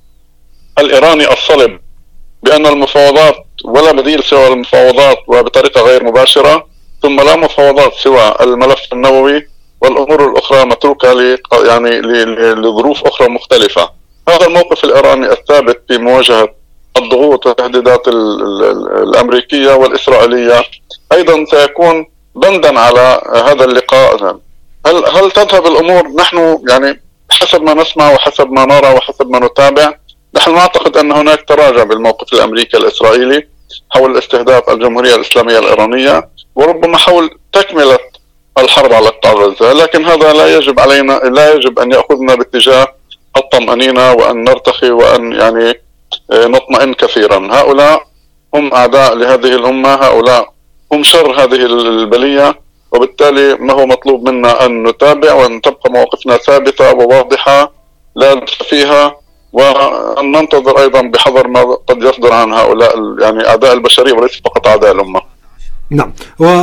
الإيراني الصلب بأن المفاوضات ولا بديل سوى المفاوضات وبطريقة غير مباشرة، ثم لا مفاوضات سوى الملف النووي، والأمور الأخرى متروكة يعني لظروف أخرى مختلفة. هذا الموقف الإيراني الثابت في مواجهة الضغوط والتهديدات الأمريكية والإسرائيلية أيضا سيكون بندا على هذا اللقاء. هل تذهب الأمور؟ نحن يعني حسب ما نسمع وحسب ما نرى وحسب ما نتابع، نحن نعتقد أن هناك تراجع بالموقف الأمريكي الإسرائيلي حول استهداف الجمهورية الإسلامية الإيرانية، وربما حول تكملة الحرب على قطاع غزة. لكن هذا لا يجب أن يأخذنا باتجاه الطمأنينة وأن نرتخي وأن يعني نطمئن كثيرا. هؤلاء هم أعداء لهذه الأمة، هؤلاء هم شر هذه البلية، وبالتالي ما هو مطلوب منا أن نتابع وأن تبقى مواقفنا ثابتة وواضحة لا نخفى فيها، وأن ننتظر أيضا بحذر ما قد يصدر عن هؤلاء يعني أعداء البشرية وليس فقط أعداء الأمة. نعم،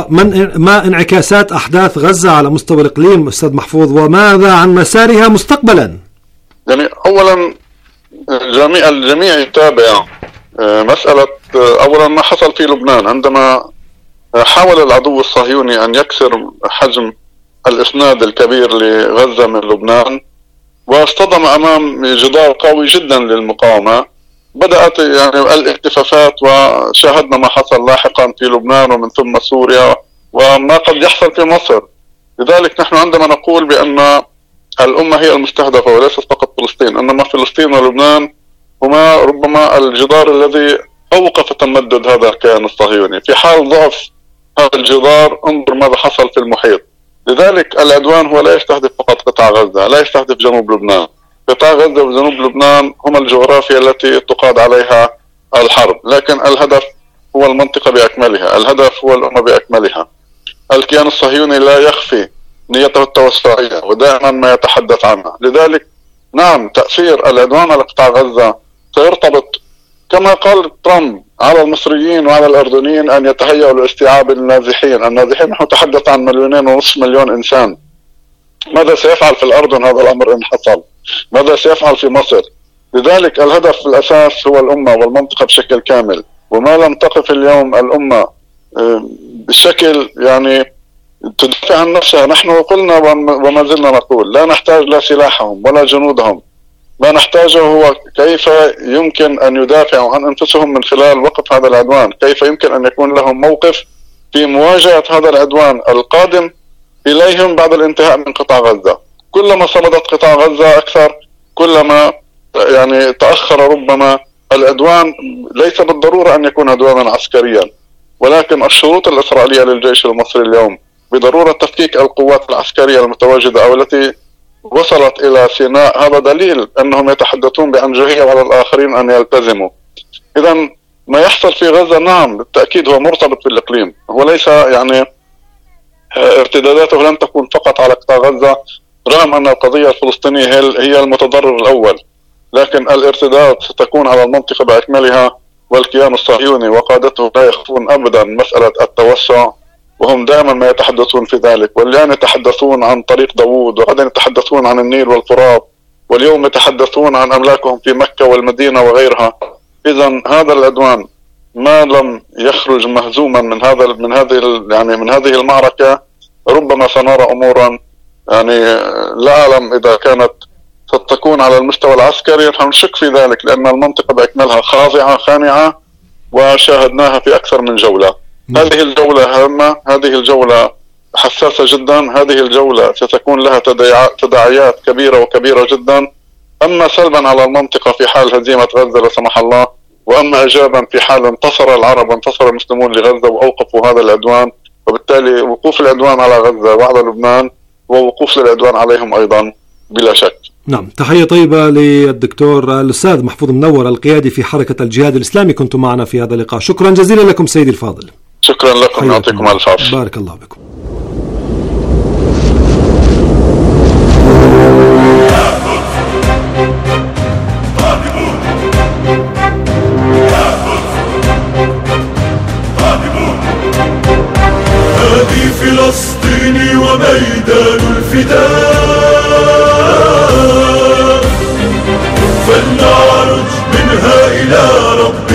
ما انعكاسات أحداث غزة على مستوى الإقليم أستاذ محفوظ، وماذا عن مسارها مستقبلا؟ يعني أولا الجميع يتابع مسألة أولا ما حصل في لبنان، عندما حاول العدو الصهيوني أن يكسر حجم الإسناد الكبير لغزة من لبنان، واصطدم أمام جدار قوي جدا للمقاومة. بدأت يعني الالتفافات، وشاهدنا ما حصل لاحقا في لبنان ومن ثم سوريا وما قد يحصل في مصر. لذلك نحن عندما نقول بأن الأمة هي المستهدفة وليست فقط فلسطين، إنما فلسطين ولبنان هما ربما الجدار الذي أوقف تمدد هذا الكيان الصهيوني. في حال ضعف هذا الجدار انظر ماذا حصل في المحيط. لذلك العدوان هو لا يستهدف فقط قطاع غزة، لا يستهدف جنوب لبنان. قطاع غزة وجنوب لبنان هما الجغرافيا التي تقاد عليها الحرب، لكن الهدف هو المنطقة بأكملها، الهدف هو الأمة بأكملها. الكيان الصهيوني لا يخفي نيته التوسعية ودائما ما يتحدث عنها. لذلك نعم، تأثير العدوان على قطاع غزة سيرتبط كما قال ترامب على المصريين وعلى الأردنيين أن يتهيئوا لاستيعاب النازحين. نحن نتحدث عن 2.5 مليون إنسان. ماذا سيفعل في الأردن هذا الأمر إن حصل؟ ماذا سيفعل في مصر؟ لذلك الهدف في الأساس هو الأمة والمنطقة بشكل كامل، وما لم تقف اليوم الأمة بشكل يعني تدافع عن نفسها. نحن قلنا وما زلنا نقول لا نحتاج لا سلاحهم ولا جنودهم، ما نحتاجه هو كيف يمكن أن يدافعوا عن أنفسهم من خلال وقف هذا العدوان، كيف يمكن أن يكون لهم موقف في مواجهة هذا العدوان القادم إليهم بعد الانتهاء من قطاع غزة. كلما صمدت قطاع غزة أكثر كلما يعني تأخر ربما العدوان. ليس بالضرورة أن يكون عدوانا عسكريا، ولكن الشروط الإسرائيلية للجيش المصري اليوم بضرورة تفكيك القوات العسكرية المتواجدة أو التي وصلت إلى سيناء، هذا دليل أنهم يتحدثون بأمجهية وعلى الآخرين أن يلتزموا. إذا ما يحصل في غزة نعم بالتأكيد هو مرتبط بالإقليم، هو ليس يعني ارتداداته لن تكون فقط على قطاع غزة، رغم أن القضية الفلسطينية هي المتضرر الأول، لكن الارتداد ستكون على المنطقة بأكملها. والكيان الصهيوني وقادته لا يخفون أبدا مسألة التوسع، وهم دائما ما يتحدثون في ذلك. والآن يتحدثون عن طريق داوود، وغدا يتحدثون عن النيل والفرات، واليوم يتحدثون عن أملاكهم في مكة والمدينة وغيرها. إذا هذا العدوان ما لم يخرج مهزوما من هذه المعركة، ربما سنرى أمورا يعني لا أعلم إذا كانت ستكون على المستوى العسكري، نحن نشك في ذلك، لأن المنطقة بأكملها خاضعة خانعة، وشاهدناها في أكثر من جولة. هذه الجولة هامة، هذه الجولة حساسة جدا، هذه الجولة ستكون لها تداعيات كبيرة جدا، أما سلبا على المنطقة في حال هزيمة غزة لا سمح الله، وأما إيجابا في حال انتصر العرب وانتصر المسلمون لغزة وأوقفوا هذا العدوان. وبالتالي وقوف العدوان على غزة وعلى لبنان ووقوف العدوان عليهم أيضا بلا شك. نعم، تحية طيبة للدكتور الأستاذ محفوظ منور القيادي في حركة الجهاد الإسلامي، كنتم معنا في هذا اللقاء. شكرا جزيلا لكم سيدي الفاضل. شكرا لكم، يعطيكم الف عافية. بارك الله بكم. هذه فلسطين وميدان الفداء، فلنعرج منها إلى رب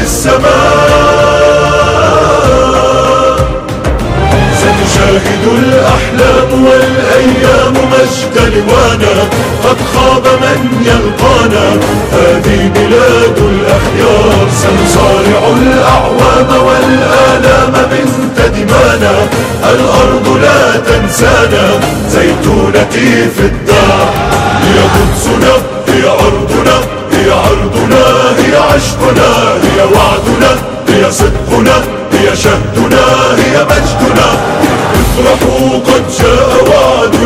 السماء. ستشاهد الأحلام والأيام مجد لوانا، قد خاب من يلقانا، هذه بلاد الأخيار. سنصارع الأعوام والآلام من دمانا، الأرض لا تنسانا، زيتونتي في الدار. هي قدسنا، هي أرضنا، هي عرضنا، هي عشقنا، هي وعدنا، هي صدقنا، هي شهدنا، هي مجدنا. افرحوا قد جاء وعد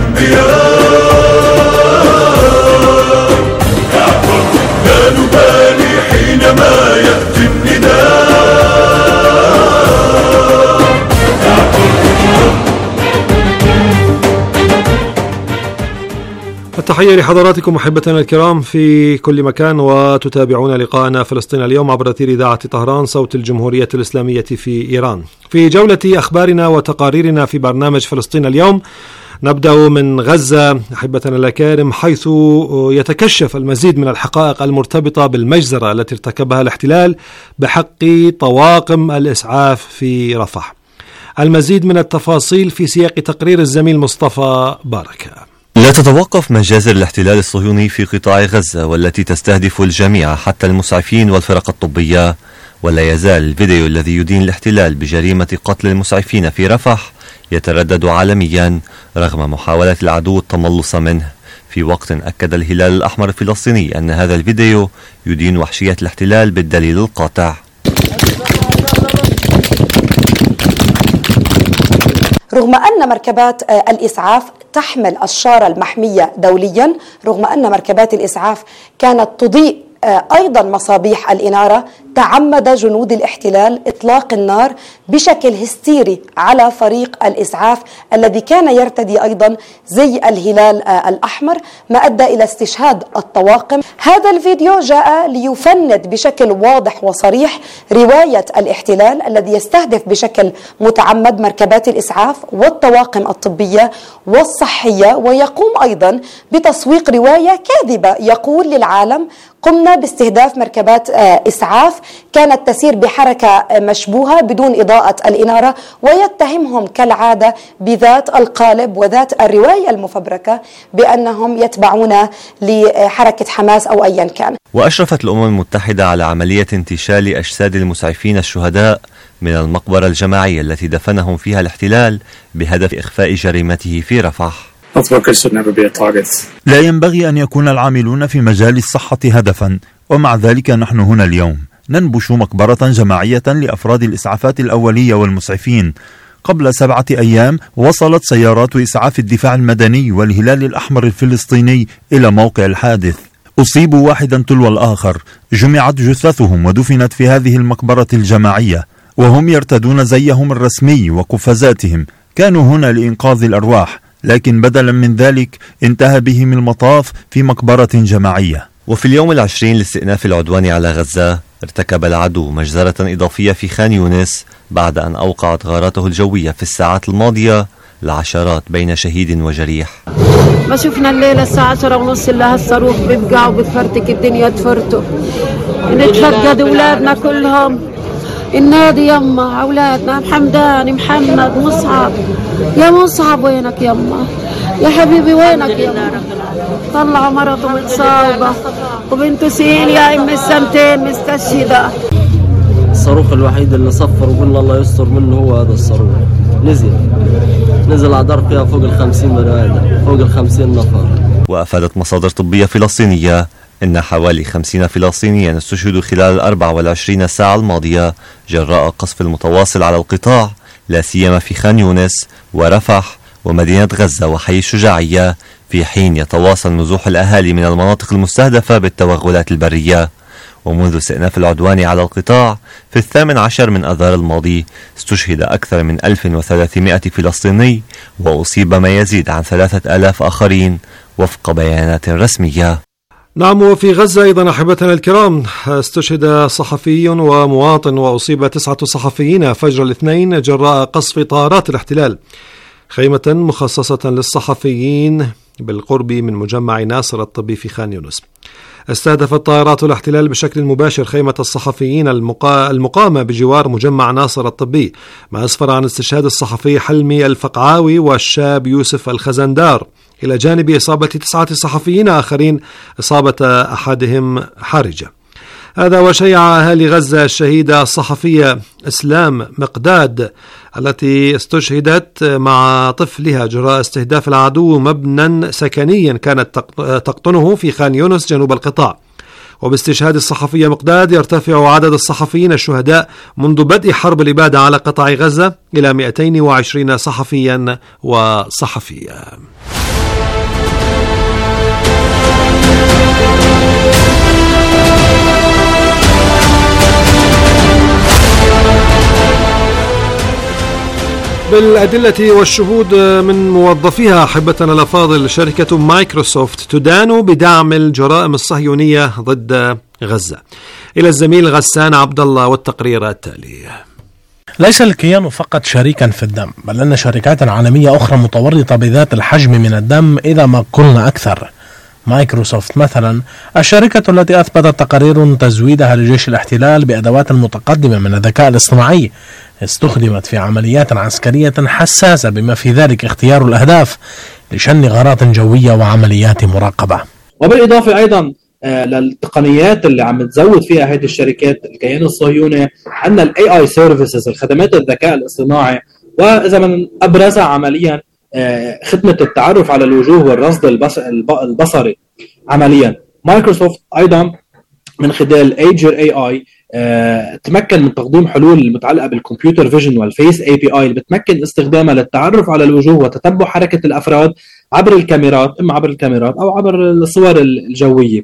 الأنبياء، لا نبالي حينما يأتي النداء. التحية لحضراتكم محبتنا الكرام في كل مكان، وتتابعون لقاءنا فلسطين اليوم عبر أثير إذاعة طهران صوت الجمهورية الإسلامية في إيران. في جولة أخبارنا وتقاريرنا في برنامج فلسطين اليوم نبدأ من غزة أحبتنا الأكارم، حيث يتكشف المزيد من الحقائق المرتبطة بالمجزرة التي ارتكبها الاحتلال بحق طواقم الإسعاف في رفح. المزيد من التفاصيل في سياق تقرير الزميل مصطفى باركة. لا تتوقف مجازر الاحتلال الصهيوني في قطاع غزة، والتي تستهدف الجميع حتى المسعفين والفرق الطبية، ولا يزال الفيديو الذي يدين الاحتلال بجريمة قتل المسعفين في رفح يتردد عالميا رغم محاولة العدو التملص منه، في وقت أكد الهلال الأحمر الفلسطيني أن هذا الفيديو يدين وحشية الاحتلال بالدليل القاطع. رغم أن مركبات الإسعاف تحمل الشارة المحمية دوليا، رغم أن مركبات الإسعاف كانت تضيء أيضا مصابيح الإنارة، تعمد جنود الاحتلال إطلاق النار بشكل هستيري على فريق الإسعاف الذي كان يرتدي أيضا زي الهلال الأحمر، ما أدى إلى استشهاد الطواقم. هذا الفيديو جاء ليفند بشكل واضح وصريح رواية الاحتلال الذي يستهدف بشكل متعمد مركبات الإسعاف والطواقم الطبية والصحية، ويقوم أيضا بتسويق رواية كاذبة يقول للعالم قمنا باستهداف مركبات إسعاف كانت تسير بحركة مشبوهة بدون إضاءة الإنارة، ويتهمهم كالعادة بذات القالب وذات الرواية المفبركة بأنهم يتبعون لحركة حماس أو أيا كان. وأشرفت الأمم المتحدة على عملية انتشال أجساد المسعفين الشهداء من المقبرة الجماعية التي دفنهم فيها الاحتلال بهدف إخفاء جريمته في رفح. لا ينبغي أن يكون العاملون في مجال الصحة هدفا، ومع ذلك نحن هنا اليوم ننبش مقبرة جماعية لأفراد الإسعافات الأولية والمسعفين. قبل 7 أيام وصلت سيارات إسعاف الدفاع المدني والهلال الأحمر الفلسطيني إلى موقع الحادث. أصيبوا واحدا تلو الآخر، جمعت جثثهم ودفنت في هذه المقبرة الجماعية، وهم يرتدون زيهم الرسمي وقفازاتهم. كانوا هنا لإنقاذ الأرواح، لكن بدلا من ذلك انتهى بهم المطاف في مقبرة جماعية. وفي اليوم 20 لاستئناف العدوان على غزة، ارتكب العدو مجزرة إضافية في خان يونس بعد أن أوقعت غاراته الجوية في الساعات الماضية العشرات بين شهيد وجريح. ما شفنا الليلة الساعة 10:30 إلا هالصاروخ بيبقع وبتفرتك الدنيا تفرته. نتفقد أولادنا كلهم، النادي يما أولادنا حمدان محمد مصعب. يا مصعب وينك يما؟ يا حبيبي وينك يما؟ طلعوا مرته متصابة وبنته سيليا أم السنتين مستشهدة. الصاروخ الوحيد اللي صفر وقلنا الله يستر منه هو هذا الصاروخ. نزل على ضرب فيها فوق 50 بني آدم، فوق 50 نفر. وأفادت مصادر طبية فلسطينية إن حوالي 50 فلسطينيا استشهدوا خلال 24 ساعة الماضية جراء قصف المتواصل على القطاع، لا سيما في خان يونس ورفح ومدينة غزة وحي الشجاعية، في حين يتواصل نزوح الأهالي من المناطق المستهدفة بالتوغلات البرية. ومنذ استئناف العدوان على القطاع في 18 من آذار الماضي استشهد أكثر من 1300 فلسطيني، وأصيب ما يزيد عن 3000 آخرين وفق بيانات رسمية. نعم، وفي غزة أيضا أحبتنا الكرام استشهد صحفي ومواطن وأصيب 9 صحفيين فجر الاثنين جراء قصف طائرات الاحتلال خيمة مخصصة للصحفيين بالقرب من مجمع ناصر الطبي في خان يونس. استهدفت طائرات الاحتلال بشكل مباشر خيمة الصحفيين المقامة بجوار مجمع ناصر الطبي، ما أسفر عن استشهاد الصحفي حلمي الفقعاوي والشاب يوسف الخزندار، إلى جانب إصابة 9 صحفيين آخرين إصابة أحدهم حرجة. هذا وشيع أهالي غزة الشهيدة الصحفية إسلام مقداد التي استشهدت مع طفلها جراء استهداف العدو مبنى سكني كانت تقطنه في خان يونس جنوب القطاع. وباستشهاد الصحفية مقداد يرتفع عدد الصحفيين الشهداء منذ بدء حرب الإبادة على قطاع غزة إلى 220 صحفيا وصحفية. بالأدلة والشهود من موظفيها أحبتنا الأفاضل، شركة مايكروسوفت تدان بدعم الجرائم الصهيونية ضد غزة. إلى الزميل غسان عبد الله والتقرير التالي. ليس الكيان فقط شريكا في الدم، بل أن شركات عالمية أخرى متورطة بذات الحجم من الدم إذا ما قلنا أكثر. مايكروسوفت مثلا، الشركة التي أثبتت تقارير تزويدها لجيش الاحتلال بأدوات متقدمة من الذكاء الاصطناعي استخدمت في عمليات عسكرية حساسة، بما في ذلك اختيار الأهداف لشن غارات جوية وعمليات مراقبة. وبالإضافة أيضا للتقنيات اللي عم تزود فيها هذه الشركات الكيان الصهيوني، عندنا ال AI services، الخدمات الذكاء الاصطناعي، وإذا من أبرزها عمليا خدمة التعرف على الوجوه والرصد البصري. عمليا مايكروسوفت أيضا من خلال Azure AI تمكن من تقديم حلول متعلقة بالكمبيوتر فيجن والفيس API اللي بتمكن استخدامها للتعرف على الوجوه وتتبع حركة الأفراد عبر الكاميرات، إما عبر الكاميرات أو عبر الصور الجوية.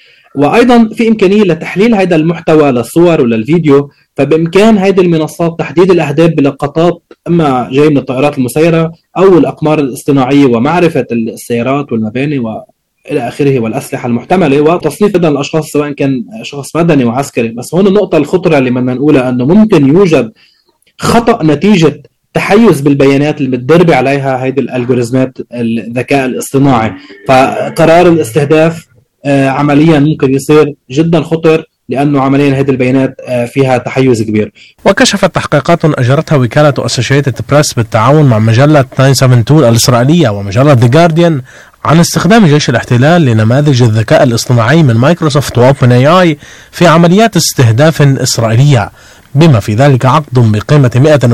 وأيضا في إمكانية لتحليل هذا المحتوى للصور وللفيديو، فبإمكان هذه المنصات تحديد الأهداف بلقطات إما جاي من الطائرات المسيرة أو الأقمار الاصطناعية، ومعرفة السيارات والمباني إلى آخره والأسلحة المحتملة، وتصنيف أيضا الأشخاص سواء كان شخص مدني وعسكري. بس هون النقطة الخطرة اللي بدنا نقولها أنه ممكن يوجد خطأ نتيجة تحيز بالبيانات اللي متدربة عليها هذه الألغوريزمات الذكاء الاصطناعي، فقرار الاستهداف عمليا ممكن يصير جدا خطر، لأنه عمليا هذه البيانات فيها تحيز كبير. وكشفت تحقيقات أجرتها وكالة أسوشيتد بريس بالتعاون مع مجلة 972 الإسرائيلية ومجلة The Guardian عن استخدام جيش الاحتلال لنماذج الذكاء الاصطناعي من مايكروسوفت وأوبن AI في عمليات استهداف إسرائيلية، بما في ذلك عقد بقيمة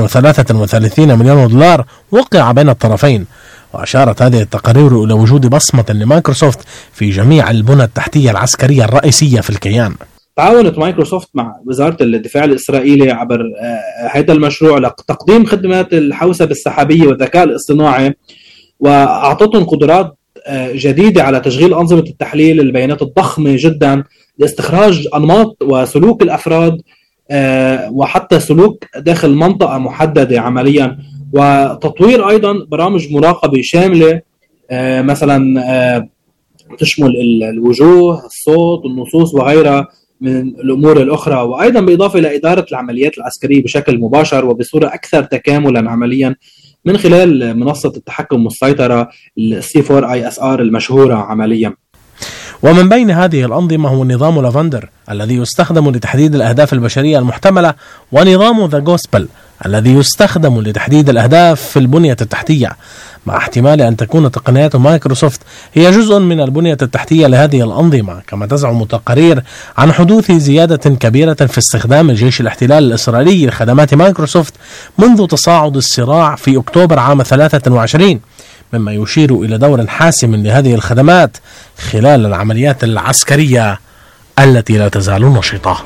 133 مليون دولار وقع بين الطرفين. وأشارت هذه التقارير إلى وجود بصمة لمايكروسوفت في جميع البنى التحتية العسكرية الرئيسية في الكيان. تعاونت مايكروسوفت مع وزارة الدفاع الإسرائيلي عبر هذا المشروع لتقديم خدمات الحوسبة السحابية والذكاء الاصطناعي، وأعطتهم قدرات جديدة على تشغيل أنظمة التحليل البيانات الضخمة جدا لاستخراج أنماط وسلوك الأفراد وحتى سلوك داخل منطقة محددة عمليا، وتطوير أيضا برامج مراقبة شاملة مثلا تشمل الوجوه، الصوت، النصوص وغيرها من الأمور الأخرى، وأيضا بالإضافة إلى إدارة العمليات العسكرية بشكل مباشر وبصورة أكثر تكاملا عمليا من خلال منصة التحكم والسيطرة C4ISR المشهورة عمليا. ومن بين هذه الأنظمة هو نظام لافندر الذي يستخدم لتحديد الأهداف البشرية المحتملة، ونظام ذا جوسبل الذي يستخدم لتحديد الأهداف في البنية التحتية، مع احتمال أن تكون تقنيات مايكروسوفت هي جزء من البنية التحتية لهذه الأنظمة، كما تزعم تقارير عن حدوث زيادة كبيرة في استخدام الجيش الاحتلال الإسرائيلي لخدمات مايكروسوفت منذ تصاعد الصراع في أكتوبر عام 23، مما يشير إلى دور حاسم لهذه الخدمات خلال العمليات العسكرية التي لا تزال نشطة.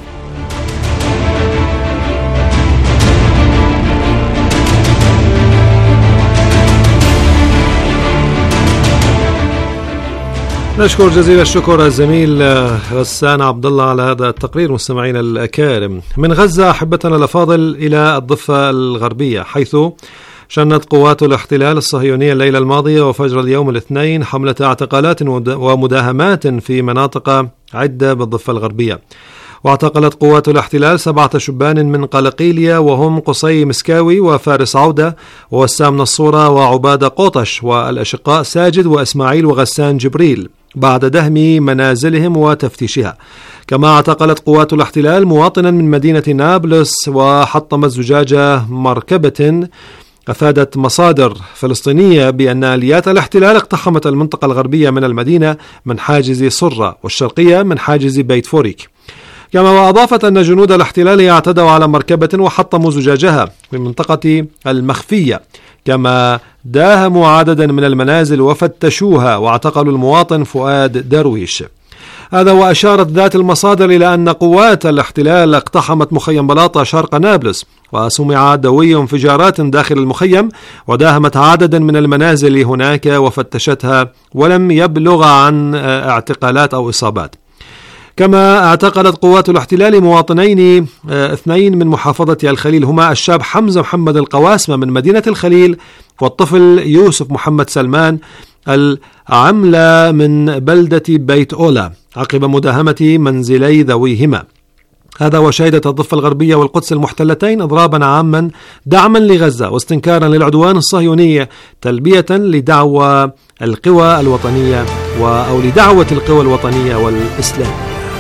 نشكر جزيل الشكر الزميل غسان عبد الله على هذا التقرير. مستمعينا الأكارم، من غزة أحبتنا الأفاضل إلى الضفة الغربية، حيث شنت قوات الاحتلال الصهيونية الليلة الماضية وفجر اليوم الاثنين حملة اعتقالات ومداهمات في مناطق عدة بالضفة الغربية. واعتقلت قوات الاحتلال 7 شبان من قلقيلية، وهم قصي مسكاوي وفارس عودة ووسام نصورة وعبادة قوطش والأشقاء ساجد وإسماعيل وغسان جبريل، بعد دهم منازلهم وتفتيشها. كما اعتقلت قوات الاحتلال مواطنا من مدينة نابلس وحطمت زجاج مركبة. أفادت مصادر فلسطينية بأن آليات الاحتلال اقتحمت المنطقة الغربية من المدينة من حاجز صرة، والشرقية من حاجز بيت فوريك. كما وأضافت أن جنود الاحتلال اعتدوا على مركبة وحطموا زجاجها في منطقة المخفية، كما داهموا عددا من المنازل وفتشوها واعتقلوا المواطن فؤاد درويش. هذا وأشارت ذات المصادر إلى أن قوات الاحتلال اقتحمت مخيم بلاطة شرق نابلس، وسمع دوي انفجارات داخل المخيم، وداهمت عددا من المنازل هناك وفتشتها، ولم يبلغ عن اعتقالات أو إصابات. كما اعتقلت قوات الاحتلال مواطنين 2 من محافظة الخليل، هما الشاب حمزة محمد القواسمة من مدينة الخليل، والطفل يوسف محمد سلمان العملة من بلدة بيت أولا، عقب مداهمة منزلي ذويهما. هذا وشهدت الضفة الغربية والقدس المحتلتين إضرابا عاما دعما لغزة واستنكارا للعدوان الصهيوني، تلبية لدعوة القوى الوطنية أو لدعوة القوى الوطنية والإسلام.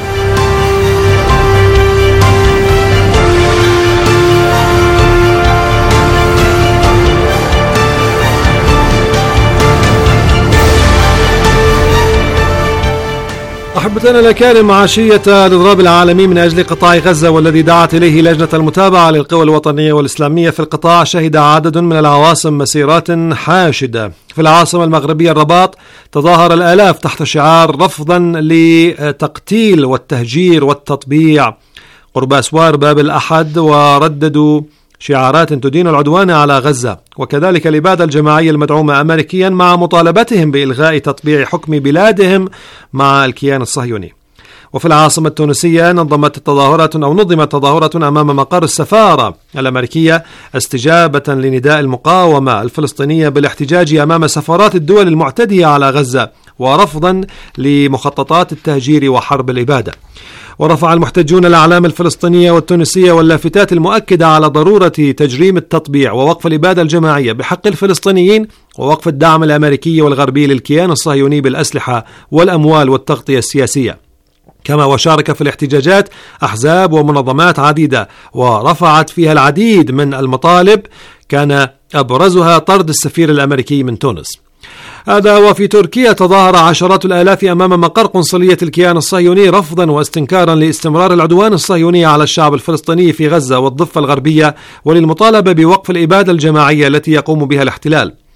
أحبتنا الأكارم، عشية الإضراب العالمي من أجل قطاع غزة والذي دعت إليه لجنة المتابعة للقوى الوطنية والإسلامية في القطاع، شهد عدد من العواصم مسيرات حاشدة. في العاصمة المغربية الرباط تظاهر الآلاف تحت شعار رفضا لتقتيل والتهجير والتطبيع قرب أسوار باب الأحد، ورددوا شعارات تدين العدوان على غزة، وكذلك الإبادة الجماعية المدعومة أمريكيا مع مطالبتهم بإلغاء تطبيع حكم بلادهم مع الكيان الصهيوني. وفي العاصمة التونسية نظمت تظاهرة أمام مقر السفارة الأمريكية استجابة لنداء المقاومة الفلسطينية بالاحتجاج أمام سفارات الدول المعتدية على غزة، ورفضا لمخططات التهجير وحرب الإبادة. ورفع المحتجون الأعلام الفلسطينية والتونسية واللافتات المؤكدة على ضرورة تجريم التطبيع ووقف الإبادة الجماعية بحق الفلسطينيين، ووقف الدعم الأمريكي والغربي للكيان الصهيوني بالأسلحة والأموال والتغطية السياسية. كما وشارك في الاحتجاجات أحزاب ومنظمات عديدة، ورفعت فيها العديد من المطالب كان أبرزها طرد السفير الأمريكي من تونس. هذا وفي تركيا تظاهر عشرات الآلاف أمام مقر قنصلية الكيان الصهيوني رفضا واستنكارا لاستمرار العدوان الصهيوني على الشعب الفلسطيني في غزة والضفة الغربية، وللمطالبة بوقف الإبادة الجماعية التي يقوم بها الاحتلال.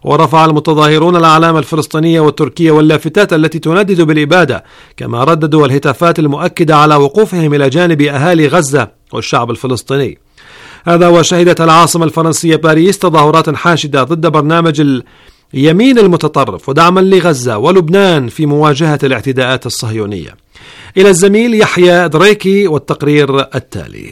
ورفع المتظاهرون الأعلام الفلسطينية والتركية واللافتات التي تندد بالإبادة، كما رددوا الهتافات المؤكدة على وقوفهم إلى جانب أهالي غزة والشعب الفلسطيني. هذا وشهدت العاصمة الفرنسية باريس تظاهرات حاشدة ضد برنامج اليمين المتطرف ودعما لغزة ولبنان في مواجهة الاعتداءات الصهيونية. إلى الزميل يحيى دريكي والتقرير التالي.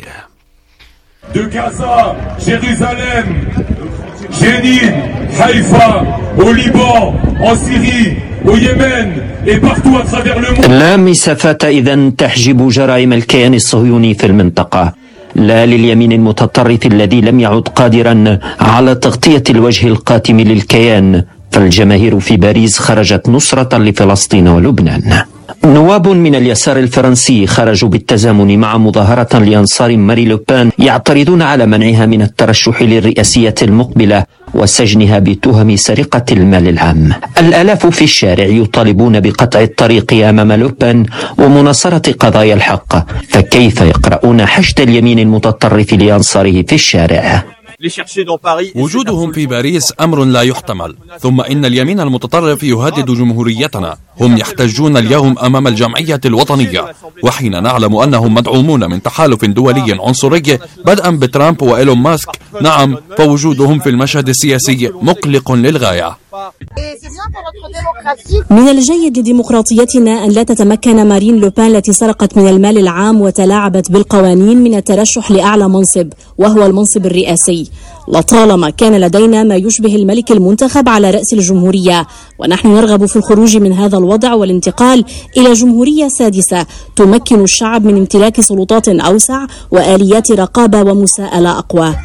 Jénine, Haïfa, au Liban, en Syrie, au Yémen et partout à travers le monde. لا مسافة إذن تحجب جرائم الكيان الصهيوني في المنطقة، لا لليمين المتطرف الذي لم يعد قادرا على تغطية الوجه القاتم للكيان، فالجماهير في باريس خرجت نصرة لفلسطين ولبنان. نواب من اليسار الفرنسي خرجوا بالتزامن مع مظاهرة لأنصار ماري لوبان يعترضون على منعها من الترشح للرئاسية المقبلة وسجنها بتهم سرقة المال العام. الآلاف في الشارع يطالبون بقطع الطريق أمام لوبان ومناصرة قضايا الحق، فكيف يقرؤون حشد اليمين المتطرف لأنصاره في الشارع؟ وجودهم في باريس أمر لا يحتمل، ثم إن اليمين المتطرف يهدد جمهوريتنا. هم يحتجون اليوم أمام الجمعية الوطنية، وحين نعلم أنهم مدعومون من تحالف دولي عنصري بدءا بترامب وإيلون ماسك، نعم، فوجودهم في المشهد السياسي مقلق للغاية. من الجيد لديمقراطيتنا أن لا تتمكن مارين لوبان التي سرقت من المال العام وتلاعبت بالقوانين من الترشح لأعلى منصب وهو المنصب الرئاسي. لطالما كان لدينا ما يشبه الملك المنتخب على رأس الجمهورية، ونحن نرغب في الخروج من هذا الوضع والانتقال إلى جمهورية سادسة تمكن الشعب من امتلاك سلطات أوسع وآليات رقابة ومساءلة أقوى.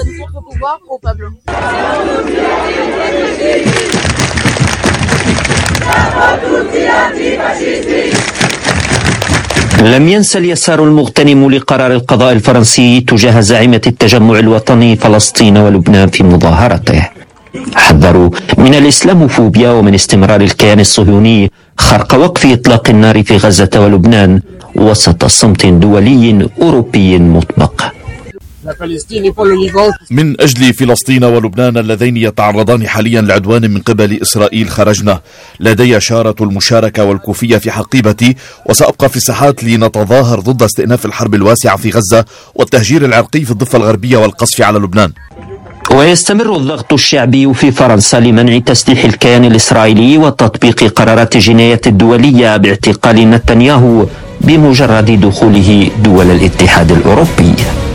لم ينسى اليسار المغتنم لقرار القضاء الفرنسي تجاه زعيمة التجمع الوطني فلسطين ولبنان في مظاهرته. حذروا من الإسلاموفوبيا ومن استمرار الكيان الصهيوني خرق وقف إطلاق النار في غزة ولبنان وسط صمت دولي أوروبي مطبق. من أجل فلسطين ولبنان اللذين يتعرضان حاليا لعدوان من قبل إسرائيل خرجنا. لدي شارة المشاركة والكوفية في حقيبتي، وسأبقى في الساحات لنتظاهر ضد استئناف الحرب الواسعة في غزة والتهجير العرقي في الضفة الغربية والقصف على لبنان. ويستمر الضغط الشعبي في فرنسا لمنع تسليح الكيان الإسرائيلي وتطبيق قرارات الجناية الدولية باعتقال نتنياهو بمجرد دخوله دول الاتحاد الأوروبي.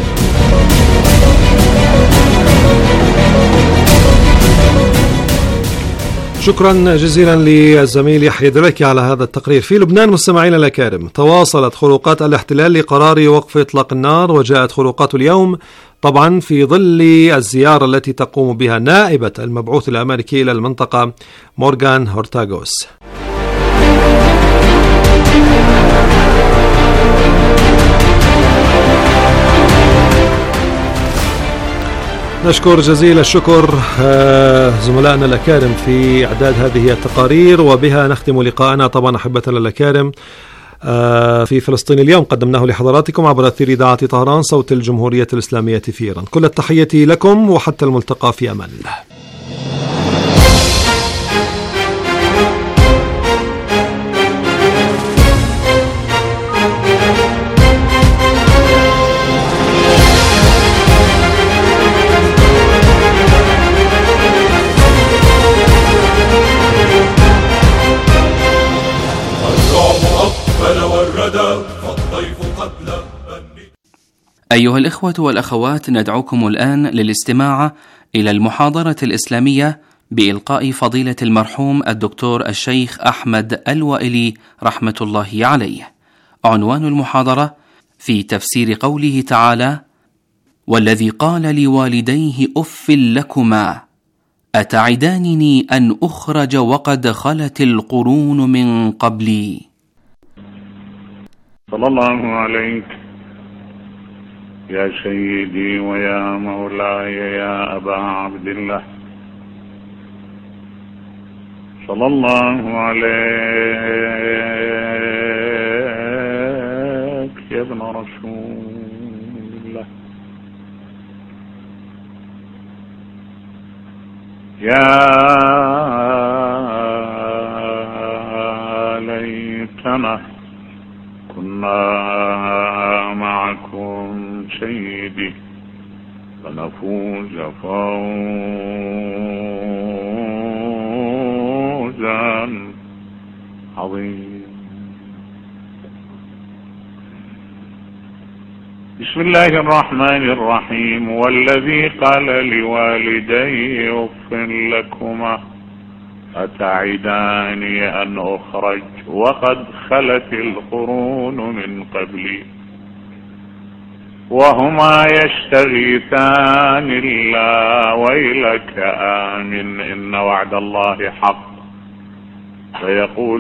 شكرا جزيلا للزميل يحيى دريكي على هذا التقرير. في لبنان مستمعينا الأكارم، تواصلت خروقات الاحتلال لقرار وقف إطلاق النار، وجاءت خروقات اليوم طبعا في ظل الزيارة التي تقوم بها نائبة المبعوث الأمريكي إلى المنطقة مورغان هورتاغوس. نشكر جزيل الشكر زملائنا الأكارم في إعداد هذه التقارير، وبها نختم لقاءنا طبعا أحبتنا الأكارم في فلسطين اليوم، قدمناه لحضراتكم عبر أثير إذاعة طهران صوت الجمهورية الإسلامية في إيران. كل التحية لكم وحتى الملتقى في أمان الله. أيها الإخوة والأخوات، ندعوكم الآن للاستماع إلى المحاضرة الإسلامية بإلقاء فضيلة المرحوم الدكتور الشيخ أحمد الوائلي رحمة الله عليه. عنوان المحاضرة: في تفسير قوله تعالى: والذي قال لوالديه أف لكما أتعدانني أن أخرج وقد خلت القرون من قبلي. صلى الله عليك يا سيدي ويا مولاي يا أبا عبد الله، صلى الله عليك يا ابن رسول الله، يا ليتنا كنا معكم سيدي فنفوز فوزا عظيما. بسم الله الرحمن الرحيم. والذي قال لوالديه أف لكما أتعداني أن أخرج وقد خلت القرون من قبلي وهما يستغيثان الله ويلك آمن إن وعد الله حق فيقول